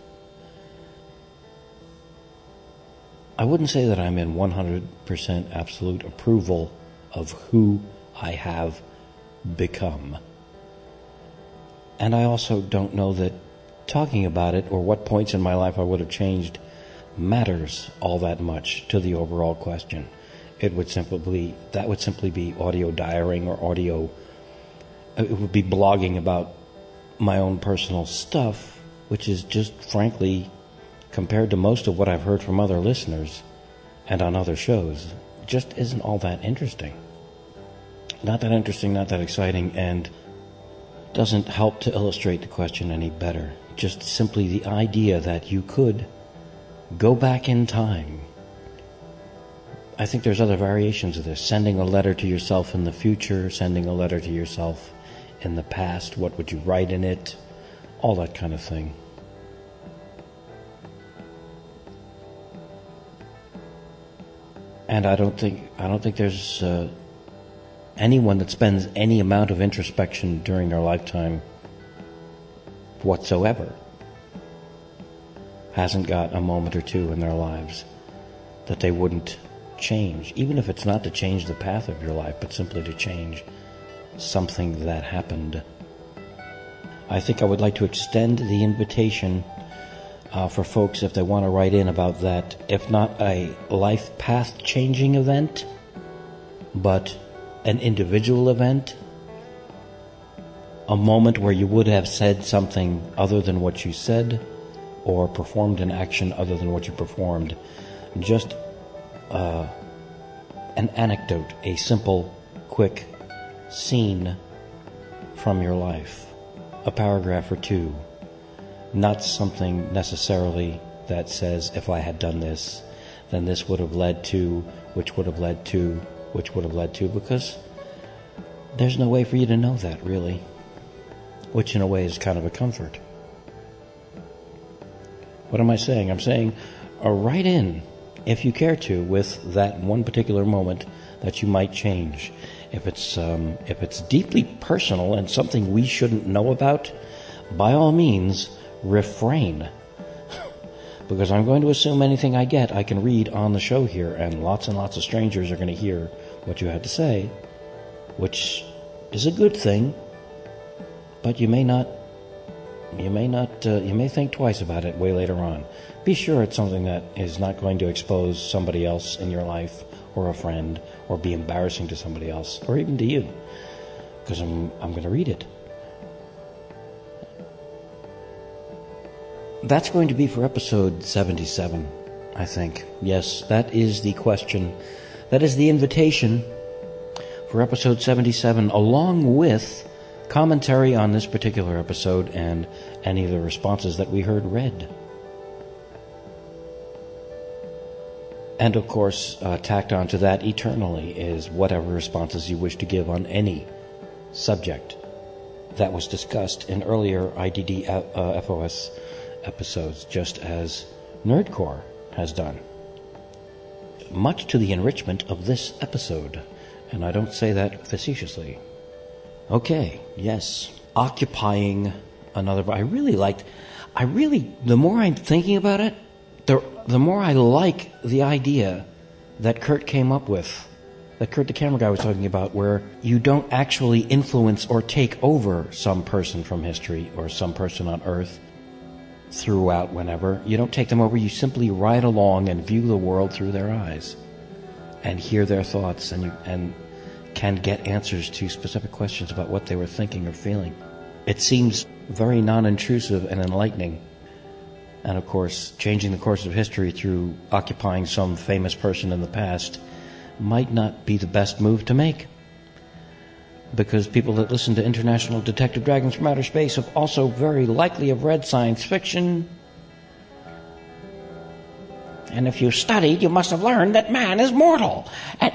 I wouldn't say that I'm in one hundred percent absolute approval of who I have become. And I also don't know that talking about it or what points in my life I would have changed matters all that much to the overall question. It would simply, that would simply be audio diarying or audio, it would be blogging about my own personal stuff, which is just, frankly, compared to most of what I've heard from other listeners and on other shows, just isn't all that interesting. Not that interesting, not that exciting, and doesn't help to illustrate the question any better. Just simply the idea that you could go back in time. I think there's other variations of this. Sending a letter to yourself in the future, sending a letter to yourself in the past. What would you write in it? All that kind of thing. And I don't think I don't think there's uh, anyone that spends any amount of introspection during their lifetime whatsoever hasn't got a moment or two in their lives that they wouldn't change, even if it's not to change the path of your life, but simply to change something that happened. I think I would like to extend the invitation uh, for folks, if they want to write in about that, if not a life path changing event, but an individual event, a moment where you would have said something other than what you said, or performed an action other than what you performed. Just uh, an anecdote, a simple, quick scene from your life, a paragraph or two, not something necessarily that says, if I had done this, then this would have led to, which would have led to, which would have led to, because there's no way for you to know that, really. which in a way is kind of a comfort. What am I saying? I'm saying uh, write in, if you care to, with that one particular moment that you might change. If it's um, if it's deeply personal and something we shouldn't know about, by all means, refrain. Because I'm going to assume anything I get I can read on the show here, and lots and lots of strangers are going to hear what you had to say, which is a good thing, but you may not, you may not, uh, you may think twice about it way later on. Be sure it's something that is not going to expose somebody else in your life, or a friend, or be embarrassing to somebody else, or even to you, because I'm, I'm going to read it. That's going to be for episode seventy-seven, I think. Yes, that is the question. That is the invitation for episode seventy-seven, along with commentary on this particular episode and any of the responses that we heard read. And of course, uh, tacked onto that eternally is whatever responses you wish to give on any subject that was discussed in earlier I D D uh, F O S episodes, just as Nerdcore has done. Much to the enrichment of this episode, and I don't say that facetiously. Okay, yes, occupying another... I really liked... I really... The more I'm thinking about it, the, the more I like the idea that Kurt came up with, that Kurt the camera guy was talking about, where you don't actually influence or take over some person from history or some person on Earth throughout whenever. You don't take them over, you simply ride along and view the world through their eyes and hear their thoughts, and you and can get answers to specific questions about what they were thinking or feeling. It seems very non-intrusive and enlightening. And of course, changing the course of history through occupying some famous person in the past might not be the best move to make, because people that listen to International Detective Dragons from Outer Space have also very likely have read science fiction. And if you studied, you must have learned that man is mortal. And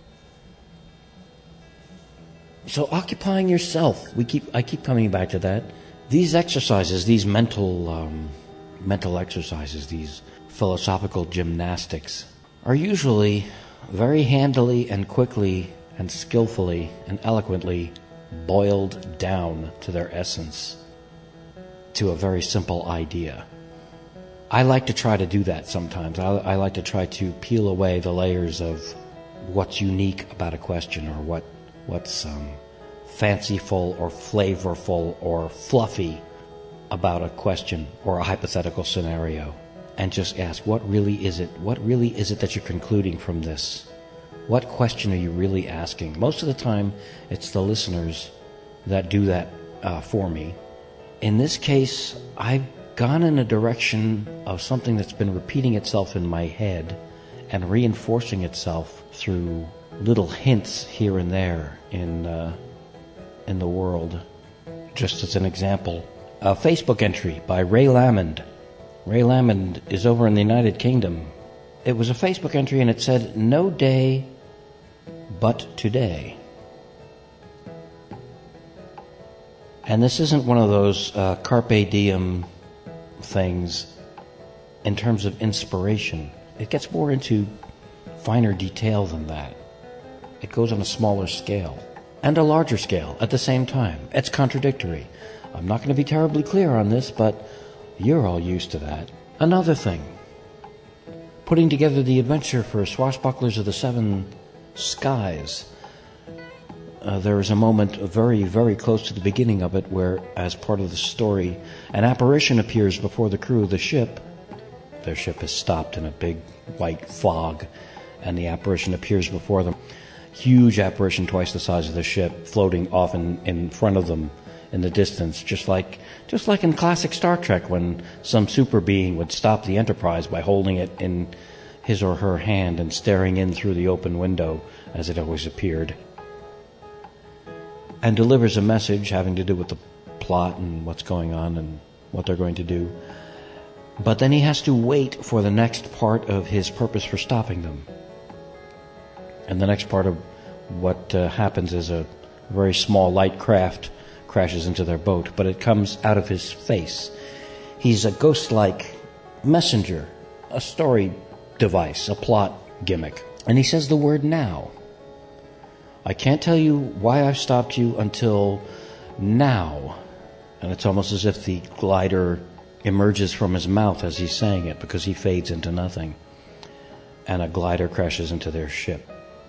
so occupying yourself, we keep I keep coming back to that. These exercises, these mental um, mental exercises, these philosophical gymnastics, are usually very handily and quickly and skillfully and eloquently boiled down to their essence, to a very simple idea. I like to try to do that sometimes. I, I like to try to peel away the layers of what's unique about a question, or what what's um, fanciful or flavorful or fluffy about a question or a hypothetical scenario, and just ask, what really is it? What really is it that you're concluding from this? What question are you really asking? Most of the time, it's the listeners that do that uh, for me. In this case, I've gone in a direction of something that's been repeating itself in my head and reinforcing itself through little hints here and there in uh, in the world. Just as an example, a Facebook entry by Ray Lamond. Ray Lamond is over in the United Kingdom. It was a Facebook entry, and it said, "No day but today." And this isn't one of those uh, carpe diem things in terms of inspiration. It gets more into finer detail than that. It goes on a smaller scale and a larger scale at the same time. It's contradictory. I'm not going to be terribly clear on this, but you're all used to that. Another thing, putting together the adventure for Swashbucklers of the Seven Skies. Uh, there is a moment very, very close to the beginning of it where, as part of the story, an apparition appears before the crew of the ship. Their ship is stopped in a big white fog, and the apparition appears before them. Huge apparition, twice the size of the ship, floating off in, in front of them in the distance, just like just like in classic Star Trek, when some super being would stop the Enterprise by holding it in his or her hand and staring in through the open window, as it always appeared, and delivers a message having to do with the plot and what's going on and what they're going to do. But then he has to wait for the next part of his purpose for stopping them. And the next part of what uh, happens is a very small light craft crashes into their boat, but it comes out of his face. He's a ghost-like messenger, a story device, a plot gimmick. And he says the word now. I can't tell you why I've stopped you until now. And it's almost as if the glider emerges from his mouth as he's saying it, because he fades into nothing. And a glider crashes into their ship.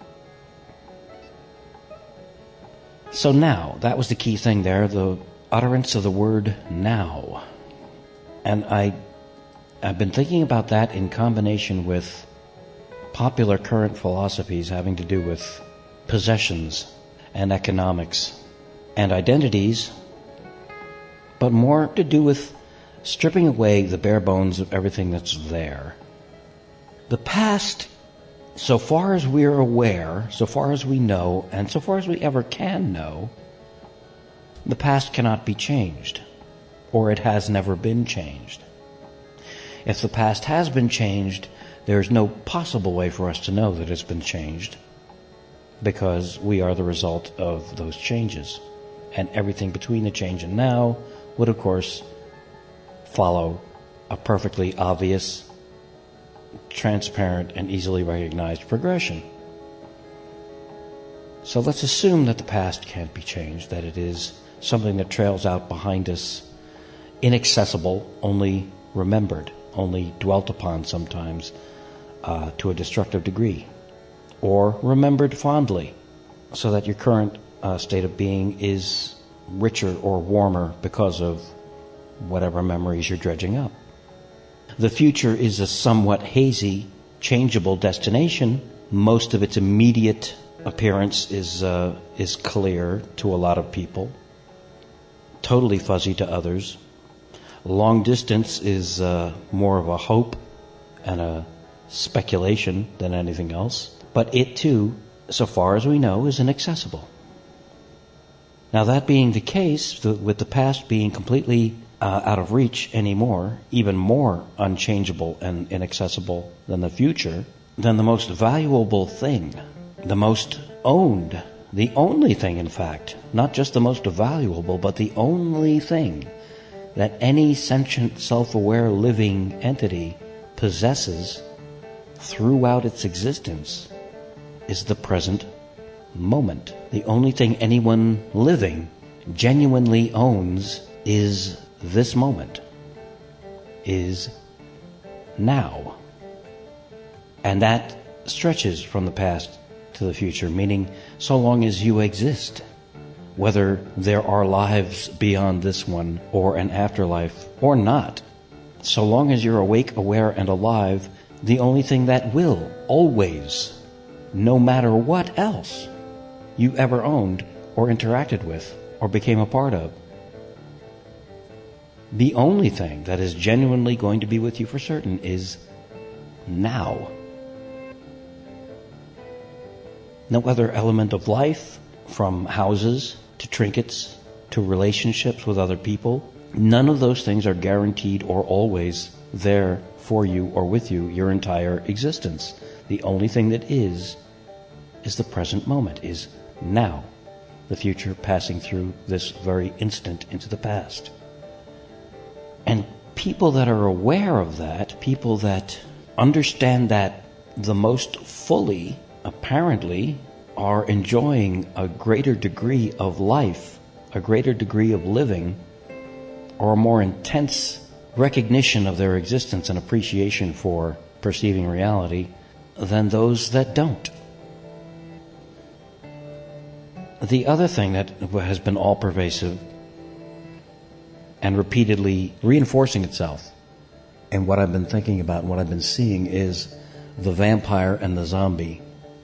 So now, that was the key thing there, the utterance of the word now. And I, I've been thinking about that in combination with popular current philosophies having to do with possessions and economics and identities, but more to do with stripping away the bare bones of everything that's there. The past, so far as we're aware, so far as we know, and so far as we ever can know, the past cannot be changed, or it has never been changed. If the past has been changed, there's no possible way for us to know that it's been changed, because we are the result of those changes. And everything between the change and now would, of course, follow a perfectly obvious, transparent, and easily recognized progression. So let's assume that the past can't be changed, that it is something that trails out behind us, inaccessible, only remembered, only dwelt upon sometimes uh, to a destructive degree, or remembered fondly, so that your current uh, state of being is richer or warmer because of whatever memories you're dredging up. The future is a somewhat hazy, changeable destination. Most of its immediate appearance is uh, is clear to a lot of people, totally fuzzy to others. Long distance is uh, more of a hope and a speculation than anything else. But it too, so far as we know, is inaccessible. Now, that being the case, the, with the past being completely uh, out of reach anymore, even more unchangeable and inaccessible than the future, then the most valuable thing, the most owned, the only thing, in fact, not just the most valuable, but the only thing that any sentient, self-aware living entity possesses throughout its existence is the present moment. The only thing anyone living genuinely owns is this moment, is now. And that stretches from the past to the future, meaning so long as you exist, whether there are lives beyond this one or an afterlife or not, so long as you're awake, aware, and alive, the only thing that will always, no matter what else you ever owned or interacted with or became a part of, the only thing that is genuinely going to be with you for certain is now. No other element of life, from houses to trinkets to relationships with other people, none of those things are guaranteed or always there for you or with you your entire existence. The only thing that is, is the present moment, is now. The future passing through this very instant into the past. And people that are aware of that, people that understand that the most fully, apparently, are enjoying a greater degree of life, a greater degree of living, or a more intense recognition of their existence and appreciation for perceiving reality than those that don't. The other thing that has been all-pervasive and repeatedly reinforcing itself, and what I've been thinking about and what I've been seeing, is the vampire and the zombie.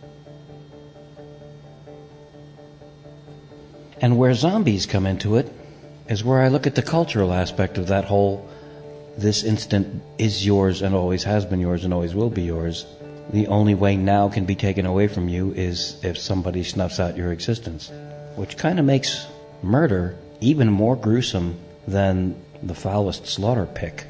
And where zombies come into it is where I look at the cultural aspect of that whole, this instant is yours and always has been yours and always will be yours. The only way now can be taken away from you is if somebody snuffs out your existence, which kind of makes murder even more gruesome than the foulest slaughter pick.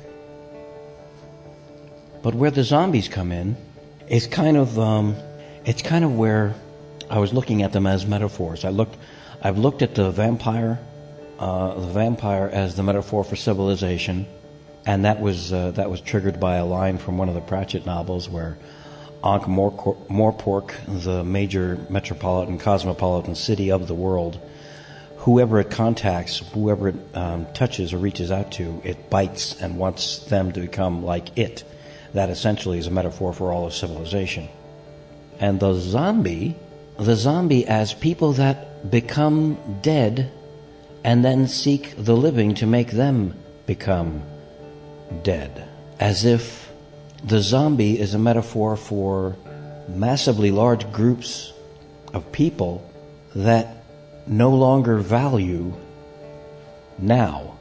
But where the zombies come in, it's kind of um, it's kind of where I was looking at them as metaphors. I looked, I've looked at the vampire uh, the vampire as the metaphor for civilization, and that was uh, that was triggered by a line from one of the Pratchett novels where Ankh-Morpork, the major metropolitan, cosmopolitan city of the world, whoever it contacts, whoever it um, touches or reaches out to, it bites and wants them to become like it. That essentially is a metaphor for all of civilization. And the zombie, the zombie as people that become dead and then seek the living to make them become dead. As if the zombie is a metaphor for massively large groups of people that no longer value now.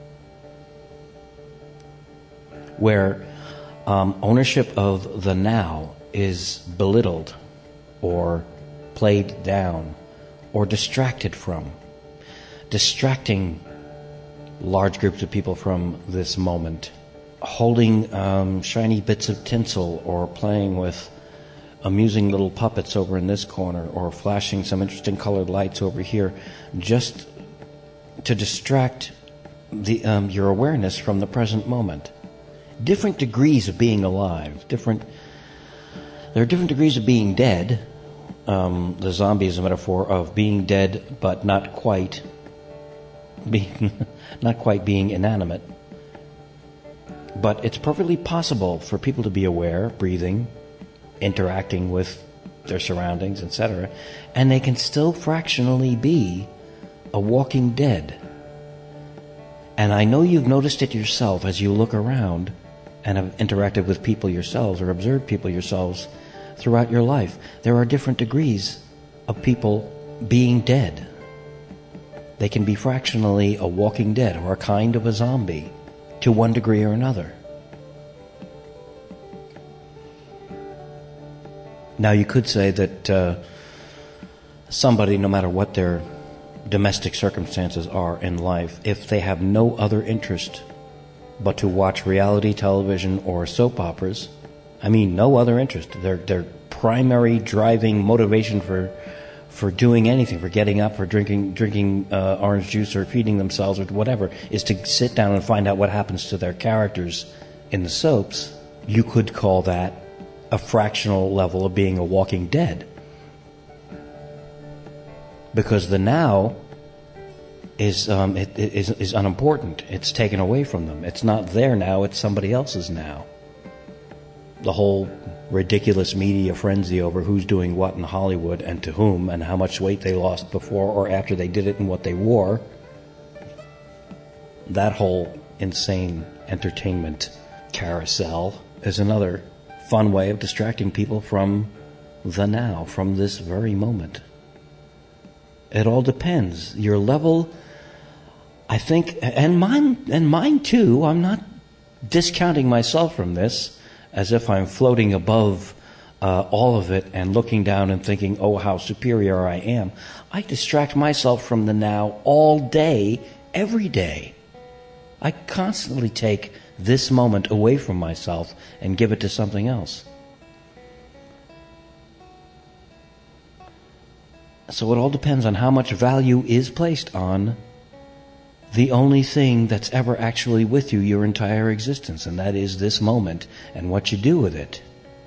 Where um, ownership of the now is belittled or played down or distracted from. Distracting large groups of people from this moment. Holding um, shiny bits of tinsel or playing with amusing little puppets over in this corner or flashing some interesting colored lights over here just to distract the um, your awareness from the present moment. Different degrees of being alive. Different. There are different degrees of being dead. Um, the zombie is a metaphor of being dead but not quite being not quite being inanimate. But it's perfectly possible for people to be aware, breathing, interacting with their surroundings, et cetera, and they can still fractionally be a walking dead. And I know you've noticed it yourself as you look around and have interacted with people yourselves or observed people yourselves throughout your life. There are different degrees of people being dead. They can be fractionally a walking dead or a kind of a zombie to one degree or another. Now you could say that uh, somebody, no matter what their domestic circumstances are in life, if they have no other interest but to watch reality television or soap operas, I mean no other interest, their their primary driving motivation for for doing anything, for getting up, for drinking drinking uh, orange juice or feeding themselves or whatever, is to sit down and find out what happens to their characters in the soaps, you could call that a fractional level of being a walking dead. Because the now is um, it, it is, is unimportant. It's taken away from them. It's not their now, it's somebody else's now. The whole ridiculous media frenzy over who's doing what in Hollywood and to whom and how much weight they lost before or after they did it and what they wore, that whole insane entertainment carousel is another fun way of distracting people from the now, from this very moment. It all depends. Your level, I think, and mine, and mine too, I'm not discounting myself from this as if I'm floating above uh, all of it and looking down and thinking, oh, how superior I am. I distract myself from the now all day, every day. I constantly take this moment away from myself and give it to something else. So it all depends on how much value is placed on the only thing that's ever actually with you your entire existence, and that is this moment and what you do with it.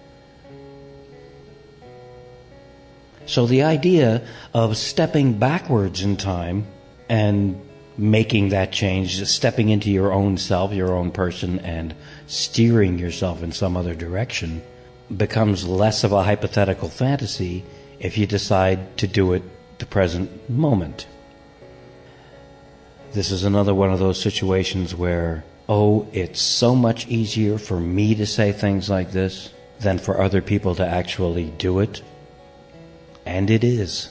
So the idea of stepping backwards in time and making that change, just stepping into your own self, your own person, and steering yourself in some other direction becomes less of a hypothetical fantasy if you decide to do it the present moment. This is another one of those situations where, oh, it's so much easier for me to say things like this than for other people to actually do it. And it is.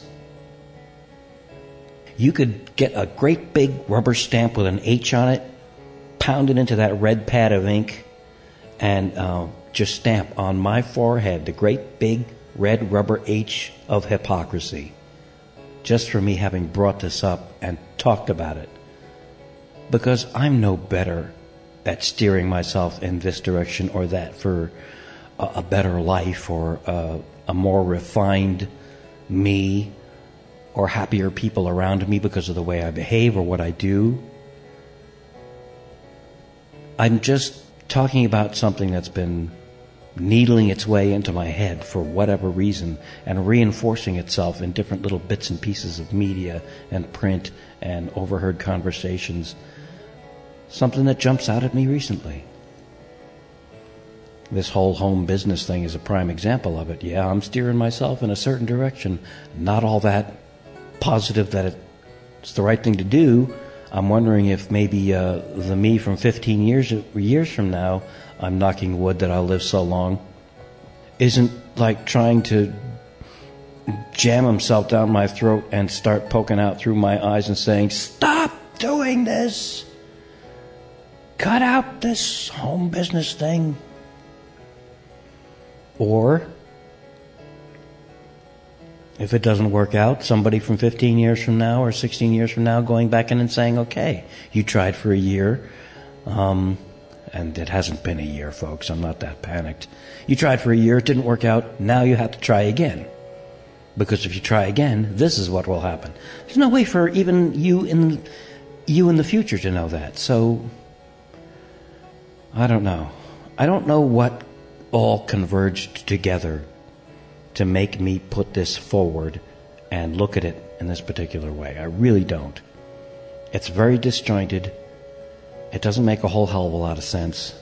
You could get a great big rubber stamp with an H on it, pound it into that red pad of ink, and uh, just stamp on my forehead the great big red rubber H of hypocrisy, just for me having brought this up and talked about it. Because I'm no better at steering myself in this direction or that for a, a better life or a, a more refined me or happier people around me because of the way I behave or what I do. I'm just talking about something that's been needling its way into my head for whatever reason and reinforcing itself in different little bits and pieces of media and print and overheard conversations. Something that jumps out at me recently. This whole home business thing is a prime example of it. Yeah, I'm steering myself in a certain direction. Not all that positive that it's the right thing to do. I'm wondering if maybe uh, the me from fifteen years years from now, I'm knocking wood that I'll live so long, isn't like trying to jam himself down my throat and start poking out through my eyes and saying, "Stop doing this! Cut out this home business thing." Or, if it doesn't work out, somebody from fifteen years from now or sixteen years from now going back in and saying, "Okay, you tried for a year, um, and it hasn't been a year, folks. I'm not that panicked. You tried for a year, it didn't work out, now you have to try again. Because if you try again, this is what will happen." There's no way for even you in you in the future to know that. So, I don't know. I don't know what all converged together to make me put this forward and look at it in this particular way. I really don't. It's very disjointed. It doesn't make a whole hell of a lot of sense.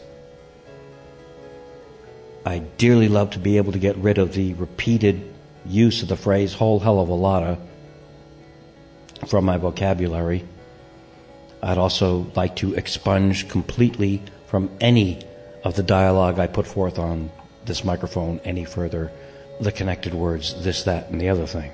I dearly love to be able to get rid of the repeated use of the phrase "whole hell of a lotta" from my vocabulary. I'd also like to expunge completely from any of the dialogue I put forth on this microphone any further the connected words "this, that, and the other thing."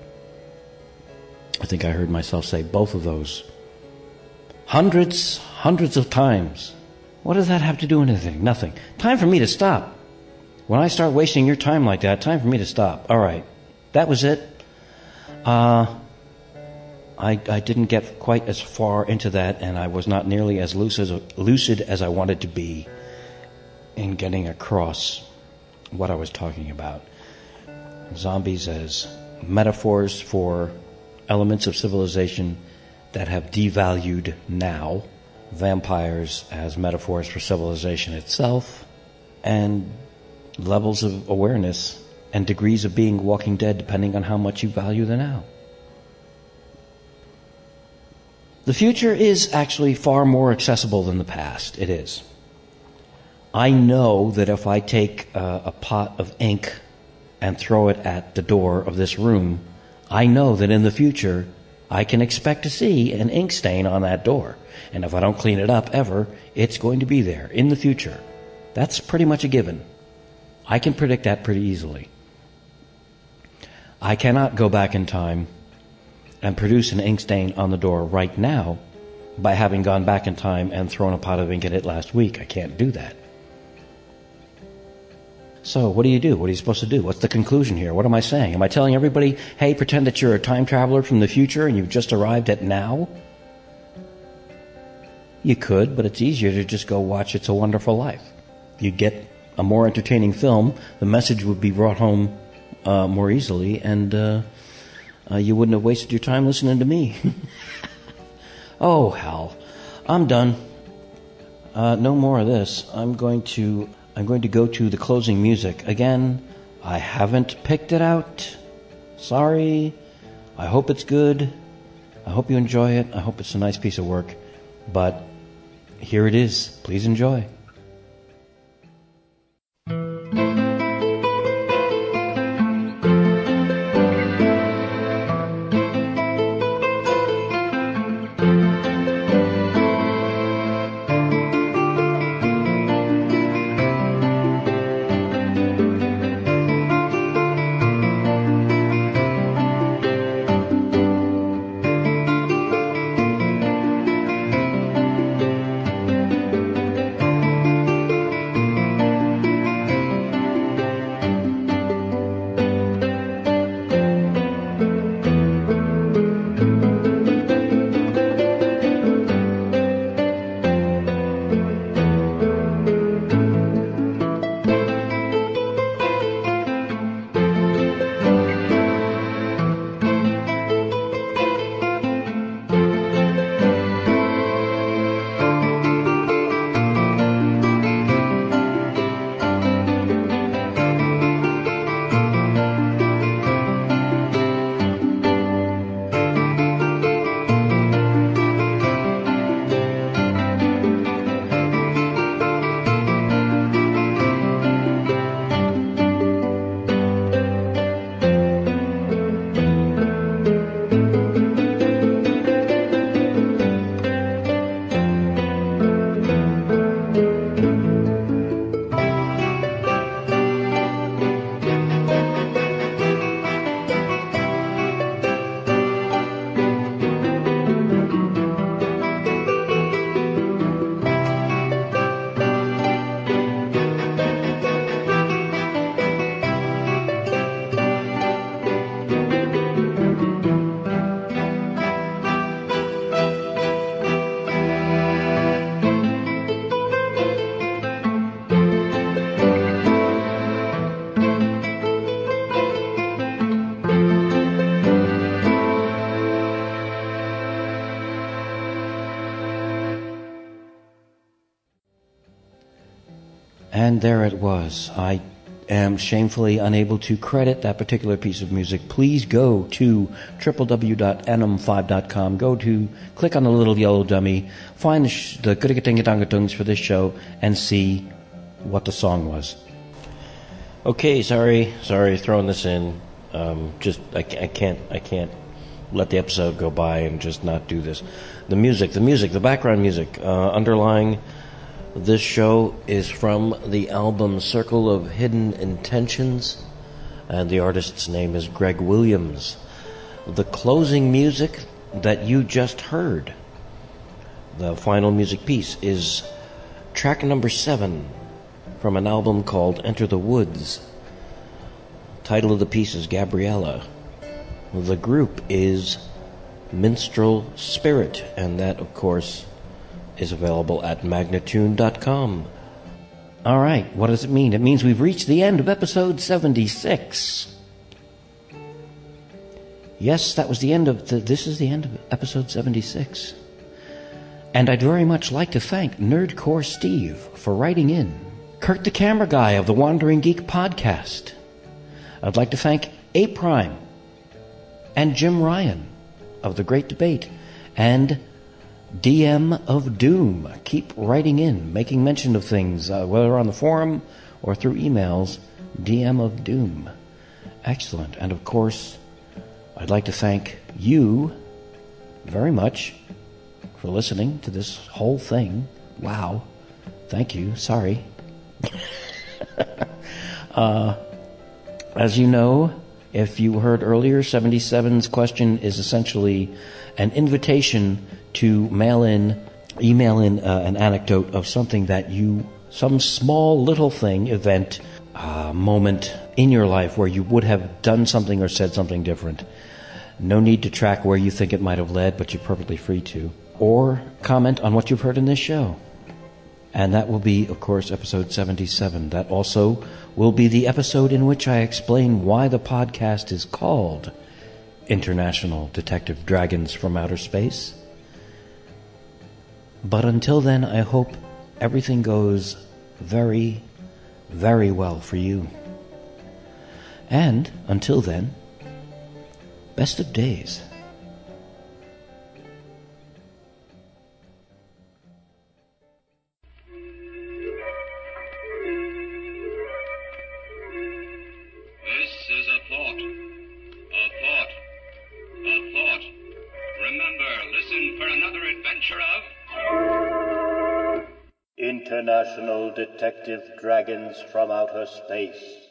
I think I heard myself say both of those hundreds, hundreds of times. What does that have to do with anything? Nothing. Time for me to stop. When I start wasting your time like that, time for me to stop. All right. That was it. Uh, I, I didn't get quite as far into that, and I was not nearly as lucid, lucid as I wanted to be in getting across what I was talking about. Zombies as metaphors for elements of civilization that have devalued now. Vampires as metaphors for civilization itself. And levels of awareness and degrees of being Walking Dead depending on how much you value the now. The future is actually far more accessible than the past. It is. I know that if I take uh, a pot of ink and throw it at the door of this room, I know that in the future I can expect to see an ink stain on that door. And if I don't clean it up ever, it's going to be there in the future. That's pretty much a given. I can predict that pretty easily. I cannot go back in time and produce an ink stain on the door right now by having gone back in time and thrown a pot of ink at it last week. I can't do that. So what do you do? What are you supposed to do? What's the conclusion here? What am I saying? Am I telling everybody, hey, pretend that you're a time traveler from the future and you've just arrived at now? You could, but it's easier to just go watch It's a Wonderful Life. You'd get a more entertaining film, the message would be brought home uh, more easily, and uh, uh, you wouldn't have wasted your time listening to me. Oh, hell. I'm done. Uh, no more of this. I'm going to... I'm going to go to the closing music. Again, I haven't picked it out. Sorry. I hope it's good. I hope you enjoy it. I hope it's a nice piece of work. But here it is. Please enjoy. And there it was. I am shamefully unable to credit that particular piece of music. Please go to w w w dot n m five dot com. Go to, click on the little yellow dummy, find the, sh- the Guddigatingadangatungs for this show, and see what the song was. Okay, sorry, sorry, throwing this in. Um, just, I, I can't, I can't let the episode go by and just not do this. The music, the music, the background music, uh, underlying this show is from the album Circle of Hidden Intentions, and the artist's name is Greg Williams. The closing music that you just heard, the final music piece, is track number seven from an album called Enter the Woods. Title of the piece is Gabriella. The group is Minstrel Spirit, and that, of course, is available at magnatune dot com. All right, what does it mean? It means we've reached the end of episode seventy-six. Yes, that was the end of the, this is the end of episode seventy-six. And I'd very much like to thank Nerdcore Steve for writing in, Kurt the Camera Guy of the Wandering Geek podcast. I'd like to thank A Prime and Jim Ryan of The Great Debate, and D M of Doom. Keep writing in, making mention of things, uh, whether on the forum or through emails. D M of Doom. Excellent. And of course, I'd like to thank you very much for listening to this whole thing. Wow. Thank you. Sorry. uh, as you know, if you heard earlier, seventy-seven's question is essentially an invitation to mail in, email in uh, an anecdote of something that you, some small little thing, event, uh, moment in your life where you would have done something or said something different. No need to track where you think it might have led, but you're perfectly free to. Or comment on what you've heard in this show. And that will be, of course, episode seventy-seven. That also will be the episode in which I explain why the podcast is called International Detective Dragons from Outer Space. But until then, I hope everything goes very, very well for you. And until then, best of days. This is a thought. A thought. A thought. Remember, listen for another adventure of International Detective Dragons from Outer Space.